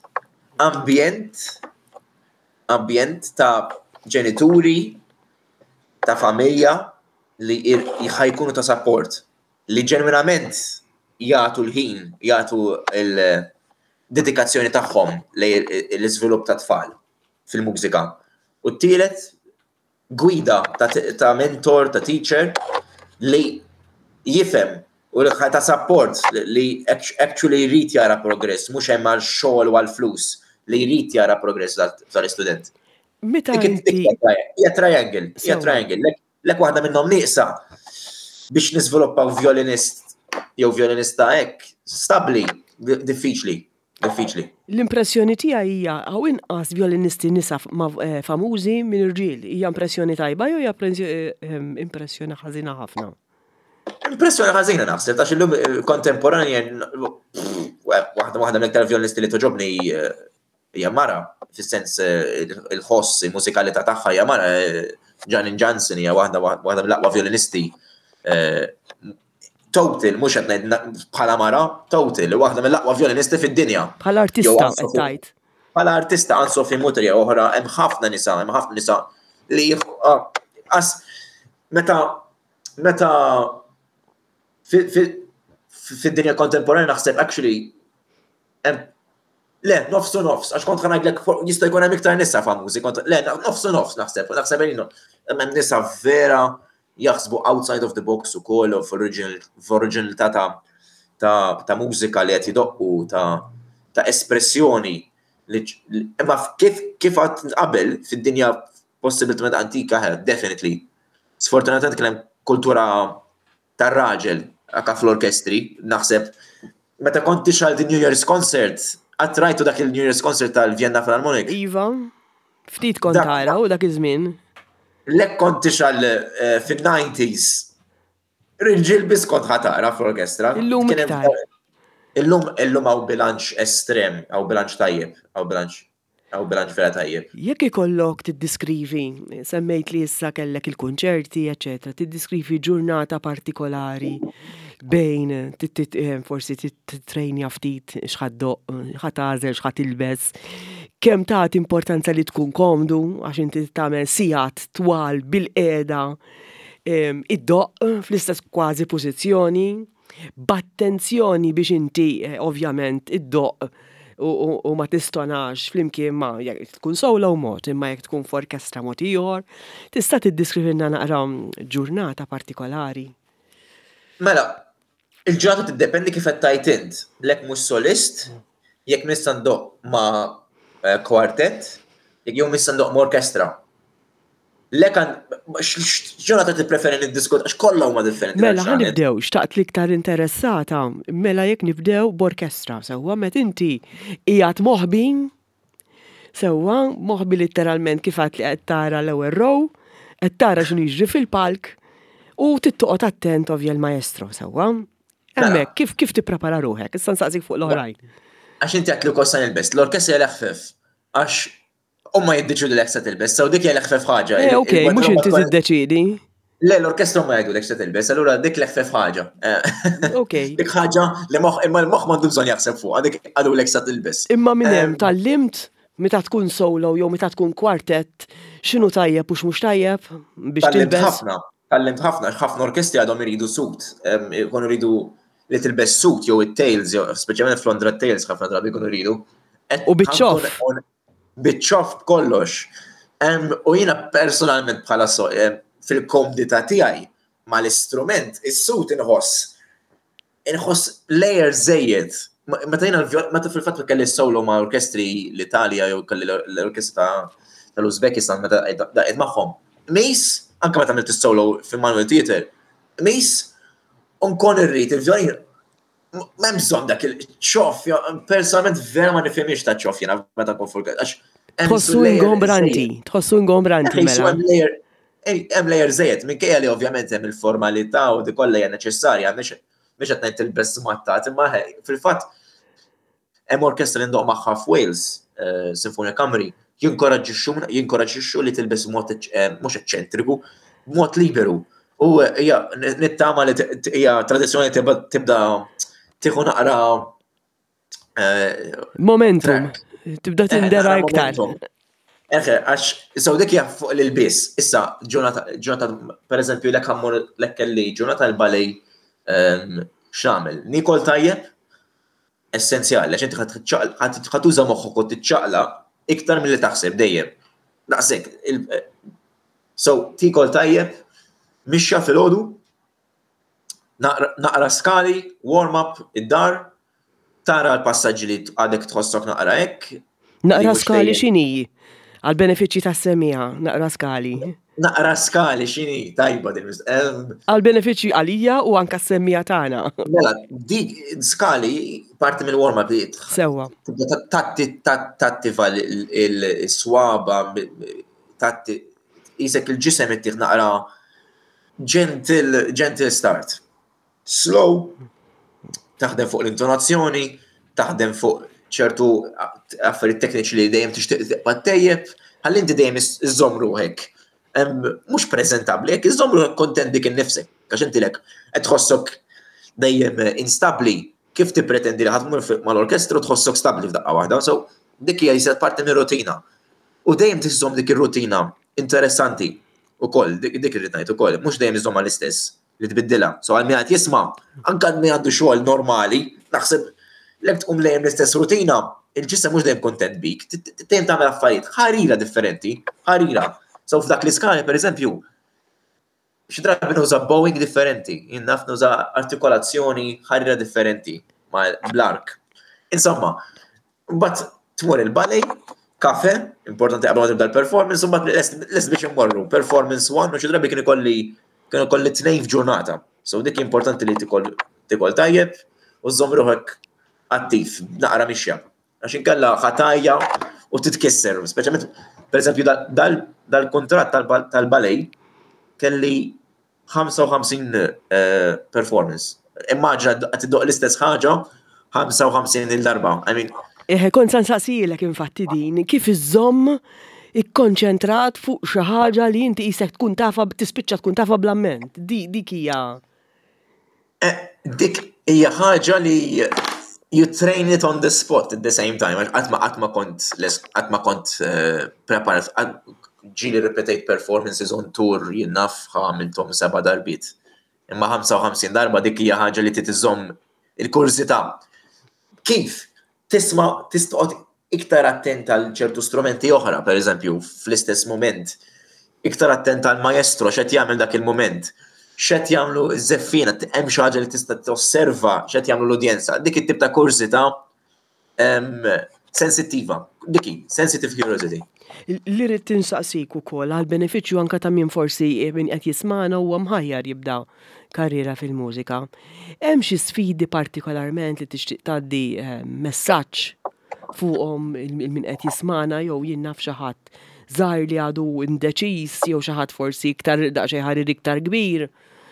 ambjent ta' ġenituri, ta' familja li jkunu ta' support li ġenwinament jagħtu l-ħin, jagħtu l-dedikazzjoni tagħhom l-iżvilupp ta' tfal fil-mużika. U t-tielet gwida ta' mentor, ta' teacher li jifhem u ta' support li actually jrid jara progress, mhux hemm għal xogħol u għal flus li jrid jara progress tal-istudent. Meta inti hija triangle. Lek waħda minnhom nieqsa biex niżviluppaw violinist jew violinista hekk stabbli, diffiċli. L-impressjoni tiegħi hija hawn inqas violinisti nisa famużi minn irġiel. Hija impressjoni tajba jew hija impressjoni ħażina ħafna? Impressjoni ħażina naħseb għax illum kontemporanja waħda mill-iktar violinisti li toġobni hija mara, fis-sens il-ħoss il-mużikalità tagħha hija mara, Janine Johnson hija waħda mill-aqwa violinisti total, mhux qed ngħid bħala mara, total, waħda mill-aqwa violinisti fid-dinja. Bħala artista qed tgħid. Bħala artista Anne-Sophie Mutter hija oħra, hemm ħafna nisa li meta fid-dinja kontemporanja naħseb actually le, nofs, għax kont ħanajdlek jista' jkun hemm iktar nisa famużi, nofs naħseb hemm nisa vera jaħsbu outside of the box ukoll f'oriġinalità ta' mużika li qed jidoqqu ta' espressjoni imma kif qatt qabel fid-dinja possibilment antika definitely. Sfortunatament kien hemm kultura tar-raġel anke fl-orkestri, naħseb meta kont tixal di New Year's concert, għattrajtu dak il-New Year's concert tal-Vienna Philharmonic. Iva, ftit kont tara u dak iż-żmien. Lek kont tixal fin-90s. Rinġil biss kont ħatara fl-orkestra. Illum iktar. Illum hawn bilanċ estrem, hawn bilanċ tajjeb, hawn bilanċ vera tajjeb. Jekk ikollok tiddiskrivi, semmejt li issa kellek il-kunċerti, eċetera, tiddiskrivi ġurnata partikolari bejn forsi titrejnja ftit x'ħaddoq, ħatażel, x'ħatilbes, kemm tagħti importanza li tkun komdu għax inti tagħmel sigħat twal bil-qiegħda id-doq fl-istess kważi pożizzjoni, b'attenzjoni biex inti ovvjament id-doq u ma tistonax flimkien ma jekk tkun solo mod imma jekk tkun f'orkestra mod ieħor, tista' tiddiskrivilna naqra ġurnata partikolari. Mela, il-ġurnata tiddependi kif qed tajt int. Lek mhux solist, jekk nista' ndoq ma' kwartett, jekk jew nista' ndoq ma' orkestra. Lek x'ġurnata tippreferi niddiskut għax kollha huma differenti. Mela ħa nibdew, xtaqt l-iktar interessata, mela jekk nibdew b'orkestra, sewwa met inti qiegħed moħbi, sewwa moħbi litteralment kif għad li qed tara l-ewwel row, qed tara x'inhu jiġri fil-palk u tittoqgħod attent ovvja l-maestro sewwa. Hemmhekk kif tipprepara ruħek, issa nsaqsik fuq l-oħrajn. Għax inti qed li kosta nilbes, l-orkestra hija ħfef. Għax umma jiddeċidu l-ek se tilbes, sew dik hija l-ħfef ħaġa. Okej, mhux inti tiddeċidi. Le, l-orkestra ma jgħidu l-ek se tilbes, allura dik l-ħfef ħaġa. Okej. Dik ħaġa li imma l-moħħ m'għandu bżonn jaħseb fuq, dik għadu l-ek se tilbes. Imma minn hemm tallimt meta tkun solo jew meta tkun kwartett, x'inhu tajjeb u x'mhux tajjeb biex tilbes. Tallimt ħafna orkestri għadhom iridu sut, jkunu iridu li tilbes sut jew it-tails, speċjalment fl-Londra tails ħafna drabi jkunu iridu. U biċċof. Biċċof kollox. U jiena personalment bħala fil-komdità tiegħi mal-istrument, is-sut inħoss layer żejjed. Meta fil-fatt kelli solo ma' orkestri l-Italja jew kelli l-orkestra tal-Uzbekistan meta daqqiet magħhom. Mejs, anke meta għamilt is-solo fil-Manuel Theater, mejs unkun irrid il-vjolin m'hemm bżonn dak il-ċoff, personalment vera ma nifhimx ta' ċoff jiena meta nkun fuq għax tħossu ingombranti mela. Hemm lejer żejjed minkejja li ovvjament hemm il-formalità u dik kollha hija neċessarja mhix qed ngħid il-bes mattat, imma fil-fatt hemm orkestra li ndoq magħha f'Wales, Sinfonija Kamri, jinkoraġġixxu li tilbes mod mhux eċċentriku, b'mod liberu. U hija nittama li hija tradizzjoni tibda tieħu naqra momentum. Tibda tindera iktar. Għax, so dik hija fuq l-biss. Issa, ġurnata, per eżempju, lek ħammur lek kelli ġurnata l-balej x'għamel. Nikol tajjeb, essenzjali, għax inti ħatuża moħħok u tiċċaqla iktar milli taħseb dejjem. Daqshekk. So, tikol tajjeb, mixja filgħodu, naqra skali, warm-up id-dar, tara l-passaġġi li għadek tħossok naqra hekk. Naqra skali x'inhi? Għal-benefiċċji tas-semmiħa, naqra skali. Naqra skali x'inhi tajba din. Għal-benefiċċji għalija u anke s-semmiħa tagħna. Mela, dik skali parti mill-warm-up li Sewwa. tattiva l-swaba, isek il-ġisem ittieħ naqra gentle start. Slow, taħdem fuq l-intonazzjoni, taħdem fuq ċertu affarijiet tekniċi li dejjem tixtieq tibqa' tejjeb, ħalli inti dejjem iżomm ruħek. Mhux preżentabbli, jekk iżomm ruħek kontent dik innifsek, għax inti lek qed tħossok dejjem instabbli, kif tippretendi li ħadd tmur mal-orkestra u tħossok stabbli f'daqqa waħda. So dik hija jsir parti mir-rutina. U dejjem tiżomm dik ir-rutina interessanti ukoll, dik irid ngħid ukoll, mhux dejjem iżommha l-istess li tbiddilha. So għal min qed jisma' anke għal min għandu xogħol normali, naħseb lek tqum lejjem l-istess rutina, il-ġisem mhux dejjem kontent bik, dejjem tagħmel affarijiet ħarira differenti, ħarira. So f'dak l-iskali pereżempju, xi drabi nuża bowing differenti, naf nuża artikolazzjoni ħarira differenti bl-ark. Insomma, mbagħad tmur il-ballet, kafe, importanti qabel ma tibda l-performance, u mbagħad lest biex immorru performance one, u xi drabi kien ikolli tnejn f'ġurnata. So dik importanti li tikol tajjeb u żomm ruħek attiv, naqra mixja. Għax inkella ħatajja u titkisser, speċjalment pereżempju dal-kuntratt tal-balej kelli 55 performance. Immaġna qed iddoq l-istess ħaġa 55 il-darba. Kont se nsaqsilek infatti din, kif iżomm ikkonċentrat fuq xi ħaġa li inti qisek tkun tafa tispiċċa tkun tafa bl-amment. Dik hija. Dik hija ħaġa li you train it on the spot at the same time. Qatt ma kont preparat, ġieli repetate performances on tour jinnaf għamilthom 7 darbit. Imma 55 darba dik hija ħaġa li titiżomm il-kursità. Kif tistqgħod iktar attent għal ċertu strumenti oħra, pereżempju, fl-istess moment. Iktar attent għal maestro x'qed jagħmel dak il-moment. X'qed jagħmlu ż-żeffina, hemm xi ħaġa li tista' tosserva x'qed jagħmlu l-udjenza. Dik it-tip ta' kursità sensittiva. Dik sensitive curiosity. Li rrid tinsaqsik ukoll għal benefiċċju anke ta' min forsi min qed jisma'na huwa mħajjar jibda karriera fil-mużika. Hemm xi sfidi partikolarment li tixtieq tgħaddi messaġġ fuqhom min qed jisma'na jew jien naf xi ħadd żgħar li għadu indeċiż jew xi ħadd forsi iktar daqsxejn ħarir iktar kbir.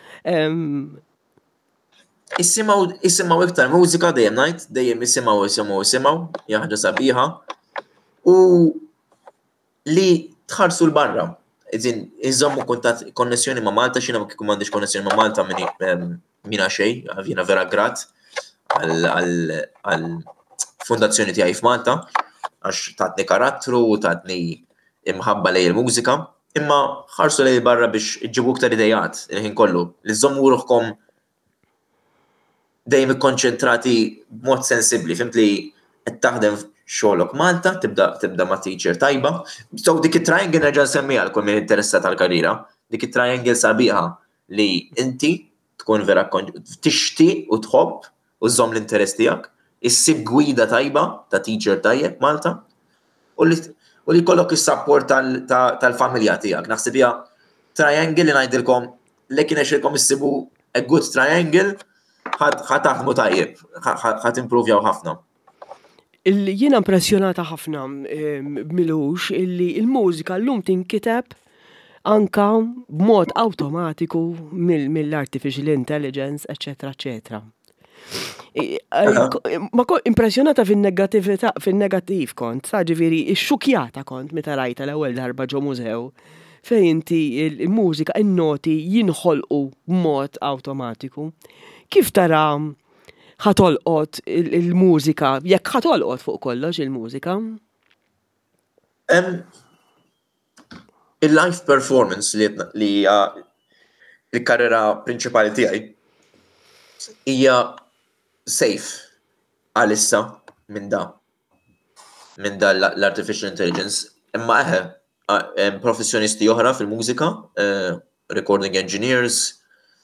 Isimgħu iktar mużika dejjem ngħid, dejjem isimgħu, hija ħaġa sabiħa. U li tħarsu l-barra. Iżommu konnessjoni ma' Malta, xina kieku m'għandix konnessjoni ma' Malta mina xejn, jiena vera grat għal fondazzjoni tiegħi f'Malta, għax tatni karattru u tatni imħabba lej il-mużika, imma ħarsu lej barra biex iġġibu iktar idejat il-ħin kollu. Li żommu ruħkom dejjem ikkonċentrati b'mod sensibbli, fimt li qed taħdem xogħolok Malta, tibda ma' teacher tajba. So dik it-triangle nerġa' nsemmiha għal kull min interessat tal-karriera, dik it-triangle sabiħa li inti tkun vera tixtieq u tħobb u żomm l-interess tiegħek, issib gwida tajba ta' teacher tajjeb Malta u li kollok is-support tal-familja tiegħek. Naħseb hija triangle li ngħidilkom li kien għexilkom issibu a good triangle ħadd taħdmu tajjeb, ħadd improvjaw ħafna. Jiena impressjonata ħafna milux illi il-mużika llum tinkiteb anka b'mod awtomatiku mill-artificial intelligence, eċetera, eċetera. Ma impressjonata fin-negattiv kont, sa ġifieri xxukjata kont meta rajta l-ewwel darba ġo mużew fejn inti il-mużika, in-noti jinħolqu b'mod awtomatiku. Kif tara ħatolqot il-mużika, jekk ħatolqot fuq kollox il-mużika? Il-live performance li hija l-karriera prinċipali tiegħi hija safe għalissa minn l-artificial intelligence. Imma professjonisti oħra fil-mużika, recording engineers,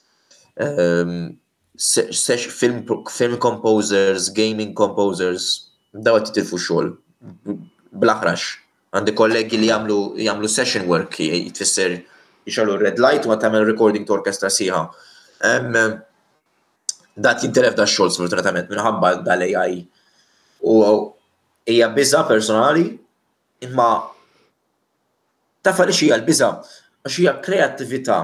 film composers, gaming composers, daw titilfu xogħol bl-aħrax. Għandi kollegi li jagħmlu session work, jitfisser jixallu red light u tagħmel recording ta' orkestra sieħa. Dat jintelef da xogħol sfortunatament minħabba dal-AI. U hija biża personali imma tafa li xija l-biża għax hija kreattività.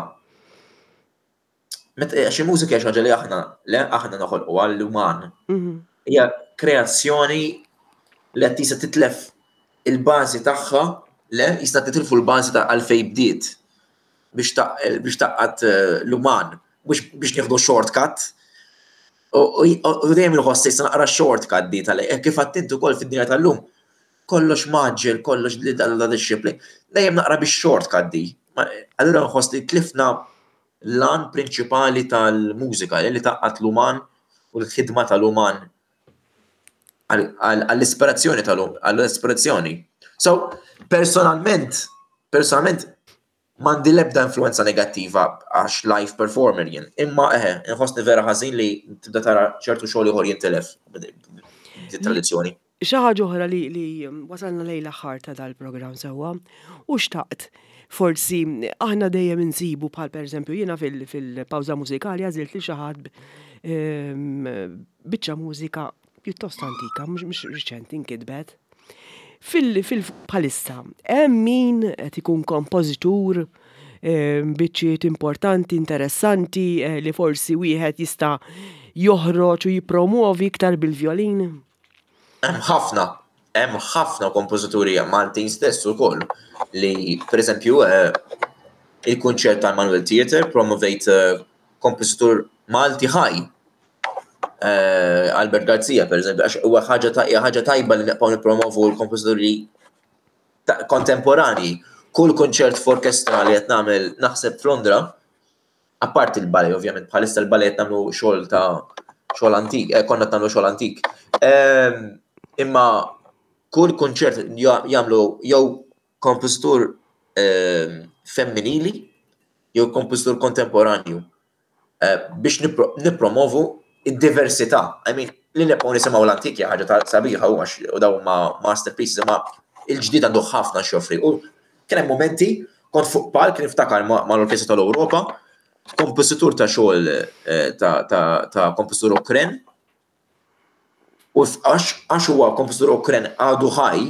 Għax il-mużika hija xi ħaġa li aħna noħolqu għall-uman. Hija kreazzjoni li qed tista' titlef il-bażi tagħha jista' titilfu l-bażi ta' għalfejn bdiet biex taqqat l-uman biex nieħdu shortcut. U dejjem il-ħossi jista' naqra shortcut di tal-għalek kif għattintu ukoll fid-dinja tal-lum. Kollox maġġel, kollox li dal-discipline, dejjem naqra biex shortcut di. Allura nħoss li tlifna l-an prinċipali tal-mużika li taqqat l-uman u l-ħidma tal-uman għall-ispirazzjoni għall-ispirazzjoni. So, personalment, m'għandi l-ebda influenza negattiva għax live performer jien. Imma inħossni vera ħażin li tibda tara ċertu xogħol ieħor jintelef tradizzjoni. Xi ħaġa oħra li wasalna lejn l-aħħar ta' dal-programm sewwa u xtaqt forsi aħna dejjem insibu bħal pereżempju jiena fil-pawża mużikali għażilt li xi ħadd biċċa mużika pjuttost antika, mhux riċenti nkitbet. Bħalissa, hemm min qed ikun kompożitur biċċiet importanti, interessanti li forsi wieħed jista' joħroġ u jippromuovi iktar bil-vjolin? Hemm ħafna kompożituri Maltin stess ukoll li pereżempju il-kunċert tal-Manuel Theatre promovejt kompożitur Malti ħaj. Albert Garcia, per eżempju, għax huwa ħaġa tajba li nibqgħu nippromovu l-kompożituri kontemporani. Kull kunċert f'orkestra li qed nagħmel naħseb f'Londra, apart il-ballet ovvjament, bħalissa il-ballet nagħmlu xogħol antik, konna nagħmlu xogħol antik. Imma kull kunċert jagħmlu jew kompożitur femminili jew kompożitur kontemporanju biex nippromovu id-diversità. I mean, li nibqgħu nisimgħu l-antik hija ħaġa sabiħa u dawn ma' masterpieces, imma il-ġdid għandu ħafna x'joffri. U kien hemm momenti kont fuq palk niftakar mal-Orkestra tal-Ewropa, kompożitur ta' xogħol ta' kompożitur Ukren. U għax huwa kompożitur Ukren għadu ħaj,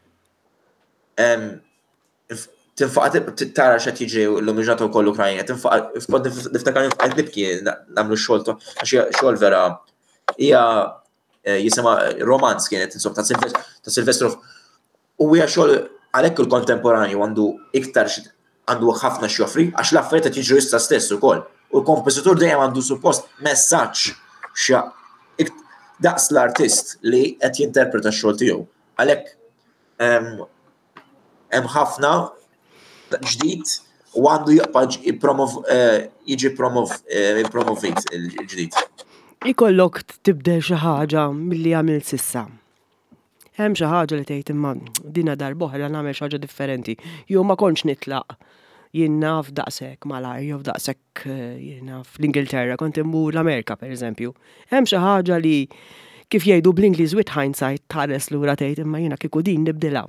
tara x'qed jiġri l-Lumġnata wkoll Ukrajna, niftakar qed nibki nagħmlu x-xogħol għax xogħol vera hija jisimha romanz kienet insomma ta' Silvestrov. U hija xogħol għalhekk il-kontemporanju għandu iktar għandu ħafna x'joffri għax l-affarijiet qed jiġru issa stess ukoll. U l-kompożitur dejjem għandu suppost messaġġ daqs l-artist li qed jinterpreta x-xogħol tiegħu. Għalhekk hemm ħafna ġdid u għandu jiġi promovit il-ġdid. Ikollok tibdel xi ħaġa milli għamilt sissa. Hemm xi ħaġa li tgħid imma dina darb'oħra nagħmel xi ħaġa differenti. Jew ma kontx nitlaq jien naf daqshekk malajr jew daqshekk jiena fl-Ingilterra kont immur l-Amerika pereżempju. Hemm xi ħaġa li kif jgħidu bl-Ingliż with hindsight tħares lura tgħid imma jiena kieku din nibdilha.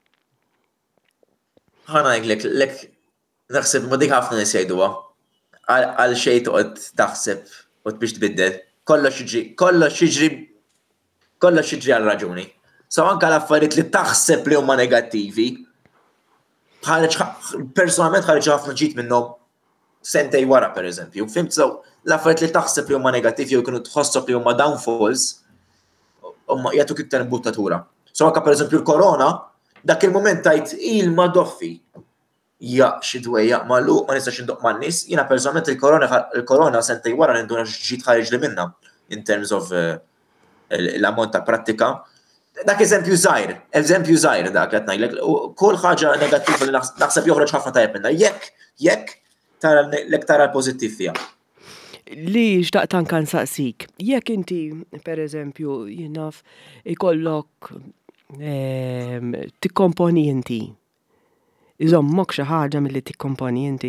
Ħana lek naħseb ma dik ħafna nies jgħiduha għal xejn toqgħod taħseb u biex tbiddel. Kollox jiġri għal raġuni. So anke l-affarijiet li taħseb li huma negattivi, personalment ħareġ ħafna ġid minnhom sentej wara pereżempju, fimt sew l-affarijiet li taħseb li huma negattivi jew kienu tħossok li huma downfalls huma jagħtuk iktar imbuttatura. So anke pereżempju l-korona, dak il-mument tajt ilma doffi. Xi dwejjaq magħluq ma nistax indoq man-nies, jiena personalment il-korona sentej wara ninduna ġid ħareġ li minnha in terms of l-ammont ta' prattika. Dak eżempju żgħir dak qed ngħidlek, kull ħaġa negattiva li naħseb joħroġ ħafna tajjeb minnha. Jekk tara l-pożittiv fiha. Li xtaqt anke nsaqsik, jekk inti pereżempju naf ikollok tikkomponi inti. Iżommok xi ħaġa milli tikkomponi inti.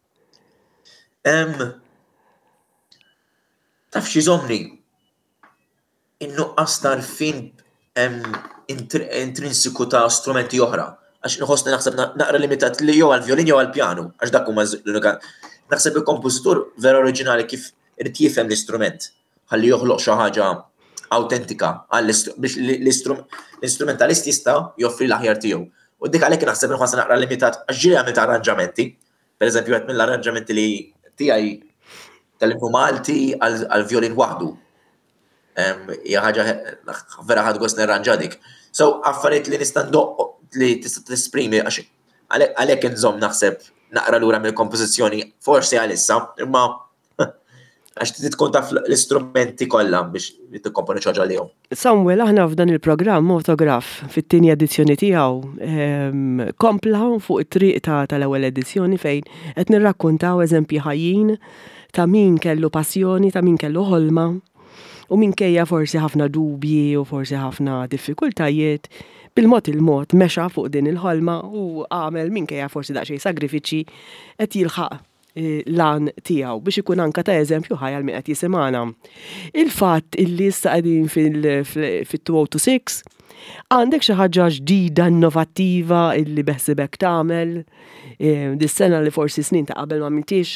Taf x'iżommni in-nuqqas tarfien intrinsiku ta' strumenti oħra. Għax nħossni naħseb naqra limitat li jew għall-violin jew għall-pjanu, għax dak huma naħseb il-kompożitur vera oriġinali kif irid jifhem l-istrument, ħalli joħloq xi ħaġa awtentika biex l-istrumentalist jista' joffri l-aħjar tiegħu. U dik għalhekk naħseb inħoss naqra limitat għax ġiri għamilt arranġamenti. Pereżempju qed mill-arranġamenti li tiegħi tal-inhu Malti għall-violin waħdu. Hija ħaġa vera ħadd gost nirranġa dik. So affarijiet li nista' ndoq li tista' tesprimi għax għalhekk inżomm naħseb naqra lura mill-kompożizzjoni forsi għalissa, imma għax tkun taf l-istrumenti kollha biex tikkomponi xi ħaġa lihom. Samuel, aħna f'dan il-programm Autograf fit-tieni edizzjoni tiegħu kompla fuq it-triq tal-ewwel edizzjoni fejn qed nirrakkuntaw eżempji ħajjin ta' min kellu passjoni, ta' min kellu ħolma, u minkejja forsi ħafna dubji u forsi ħafna diffikultajiet, bil-mod il-mod mexa fuq din il-ħolma u għamel minkejja forsi daqsxejn sagrifiċi qed jilħaq lan tiegħu biex ikun anke ta' eżempju ħajja min qed jisimgħana. Il-fatt illi issa qegħdin fit-2026 għandek xi ħaġa ġdida innovattiva illi beħsibek tagħmel dis-sena li forsi snin ta' qabel ma mintix?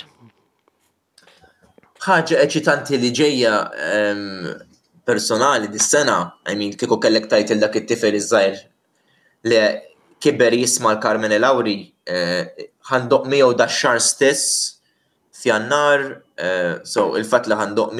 Ħaġa eċitanti li ġejja personali dis-sena, kieku kellek tajt dak it-tifel iż-żgħir li kiber jisma' l-Carmen Elawri, ħandoq miegħu dax-xahar stess f'Jannar, so il-fatt li ħandoq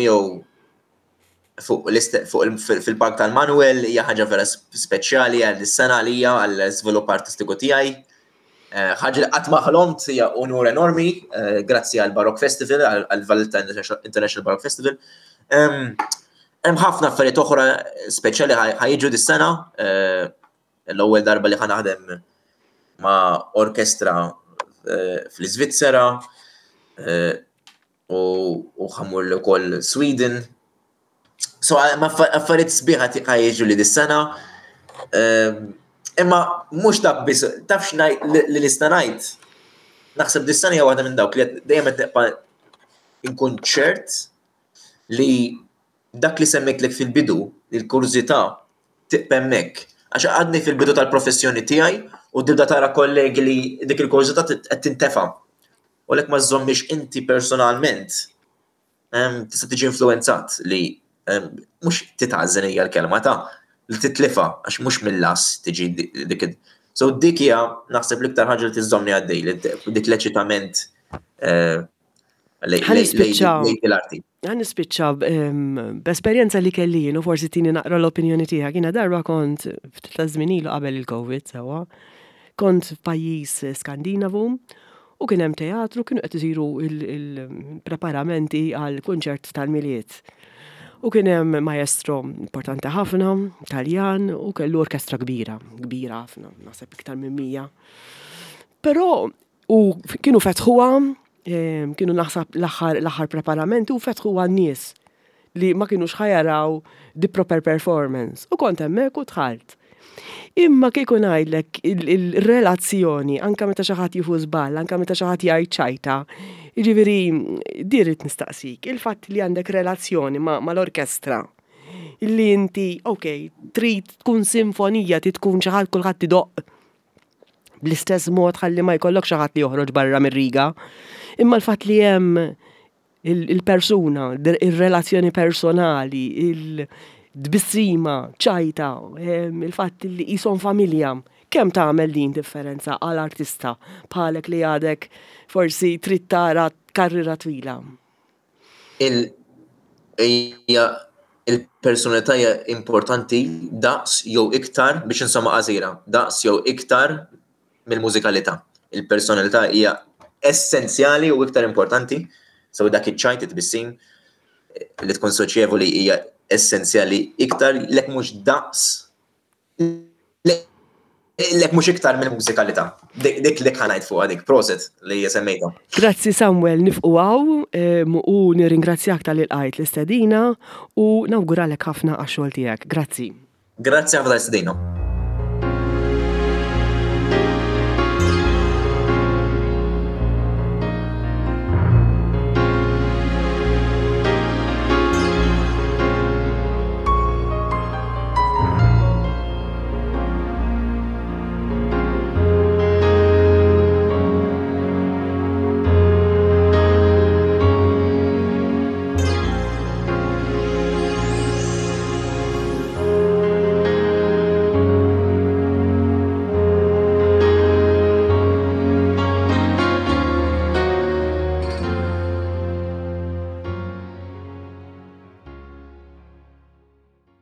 miegħu fil-Park tal-Manuel hija ħaġa vera speċjali għal dis-sena għalija għall-iżvilupp artistiku tiegħi. ħaġa li qatt ma ħlomt hija unur enormi, grazzi għal Baroque Festival, għal Valletta International Baroque Festival. Hemm ħafna affarijiet oħra speċjali ħajġu dis-sena, l-ewwel darba li ħanaħdem ma' orkestra fl-Iżvizzera u ħammur ukoll Sweden. So affarijiet sbieħ ħajġu li dis-sena. Imma mhux dak biss, tafx li nista' ngħid. Naħseb dis-sena hija waħda minn dawk li dejjem qed nibqa' inkun ċert li dak li semmejtlek fil-bidu, il-kurżità tibqa' hemmhekk. Għax għadni fil-bidu tal-professjoni tiegħi u tibda tara kollegi li dik il-kurżità qed tintefa'. U lek ma żommix inti personalment tista' tiġi influenzat li mhux titgħażen hija l-kelma ta' li titlifa għax mhux mill-las tiġi dik. So dik hija naħseb l-iktar ħaġa li tiżommni għaddej, dik l-eċitament l-arti. Nispiċċa b'esperjenza li kelli u forsi tini naqra l-opinjoni tiegħek. Jiena darba kont ta' żmien ilu qabel il-Covid sewwa. Kont f'pajjiż Skandinavu u kien hemm teatru kienu qed isiru il-preparamenti għal kunċert tal-miliet. U kien hemm maestro importanti ħafna, Taljan, u kellu orkestra kbira ħafna, naħseb iktar minn 100. Però kienu fetħuha, kienu naħseb l-aħħar preparamenti u fetħuha n-nies li ma kienux ħajaraw the proper performance. U kont hemmhekk u dħalt. Imma kieku ngħidlek il-relazzjoni anke meta xi ħadd jieħu żball, anke meta xi ħadd jgħid ċajta, jiġifieri dirit nistaqsik, il-fatt li għandek relazzjoni mal-orkestra illi inti, trid tkun sinfonija, trid tkun xi ħadd kulħadd tidoq bl-istess mod ħalli ma jkollok xi ħadd li joħroġ barra mir-riga. Imma l-fatt li hemm il-persuna, ir-relazzjoni personali, il-dbissima, ċajta, il-fatt li qishom familja, kemm tagħmel din differenza għal artista bħalek li għadek forsi trid tara karriera twila. Il-personalità hija importanti daqs jew iktar biex insomma qasira, daqs jew iktar mill-mużikalità. Il-personalità hija essenzjali u iktar importanti, so dak iċ-ċajt it-tbissim li tkun soċjevoli hija essenzjali iktar lek mhux daqs lek mhux iktar mill-mużikalità. Dik ħanajt fuqha dik proset li hija semmejta. Grazzi Samuel, nifqu u nirringrazzjak tal-ilqajt l-istedina u nawguralek ħafna għax-xogħol tiegħek. Grazzi. Grazzi ħafna tal-istedina.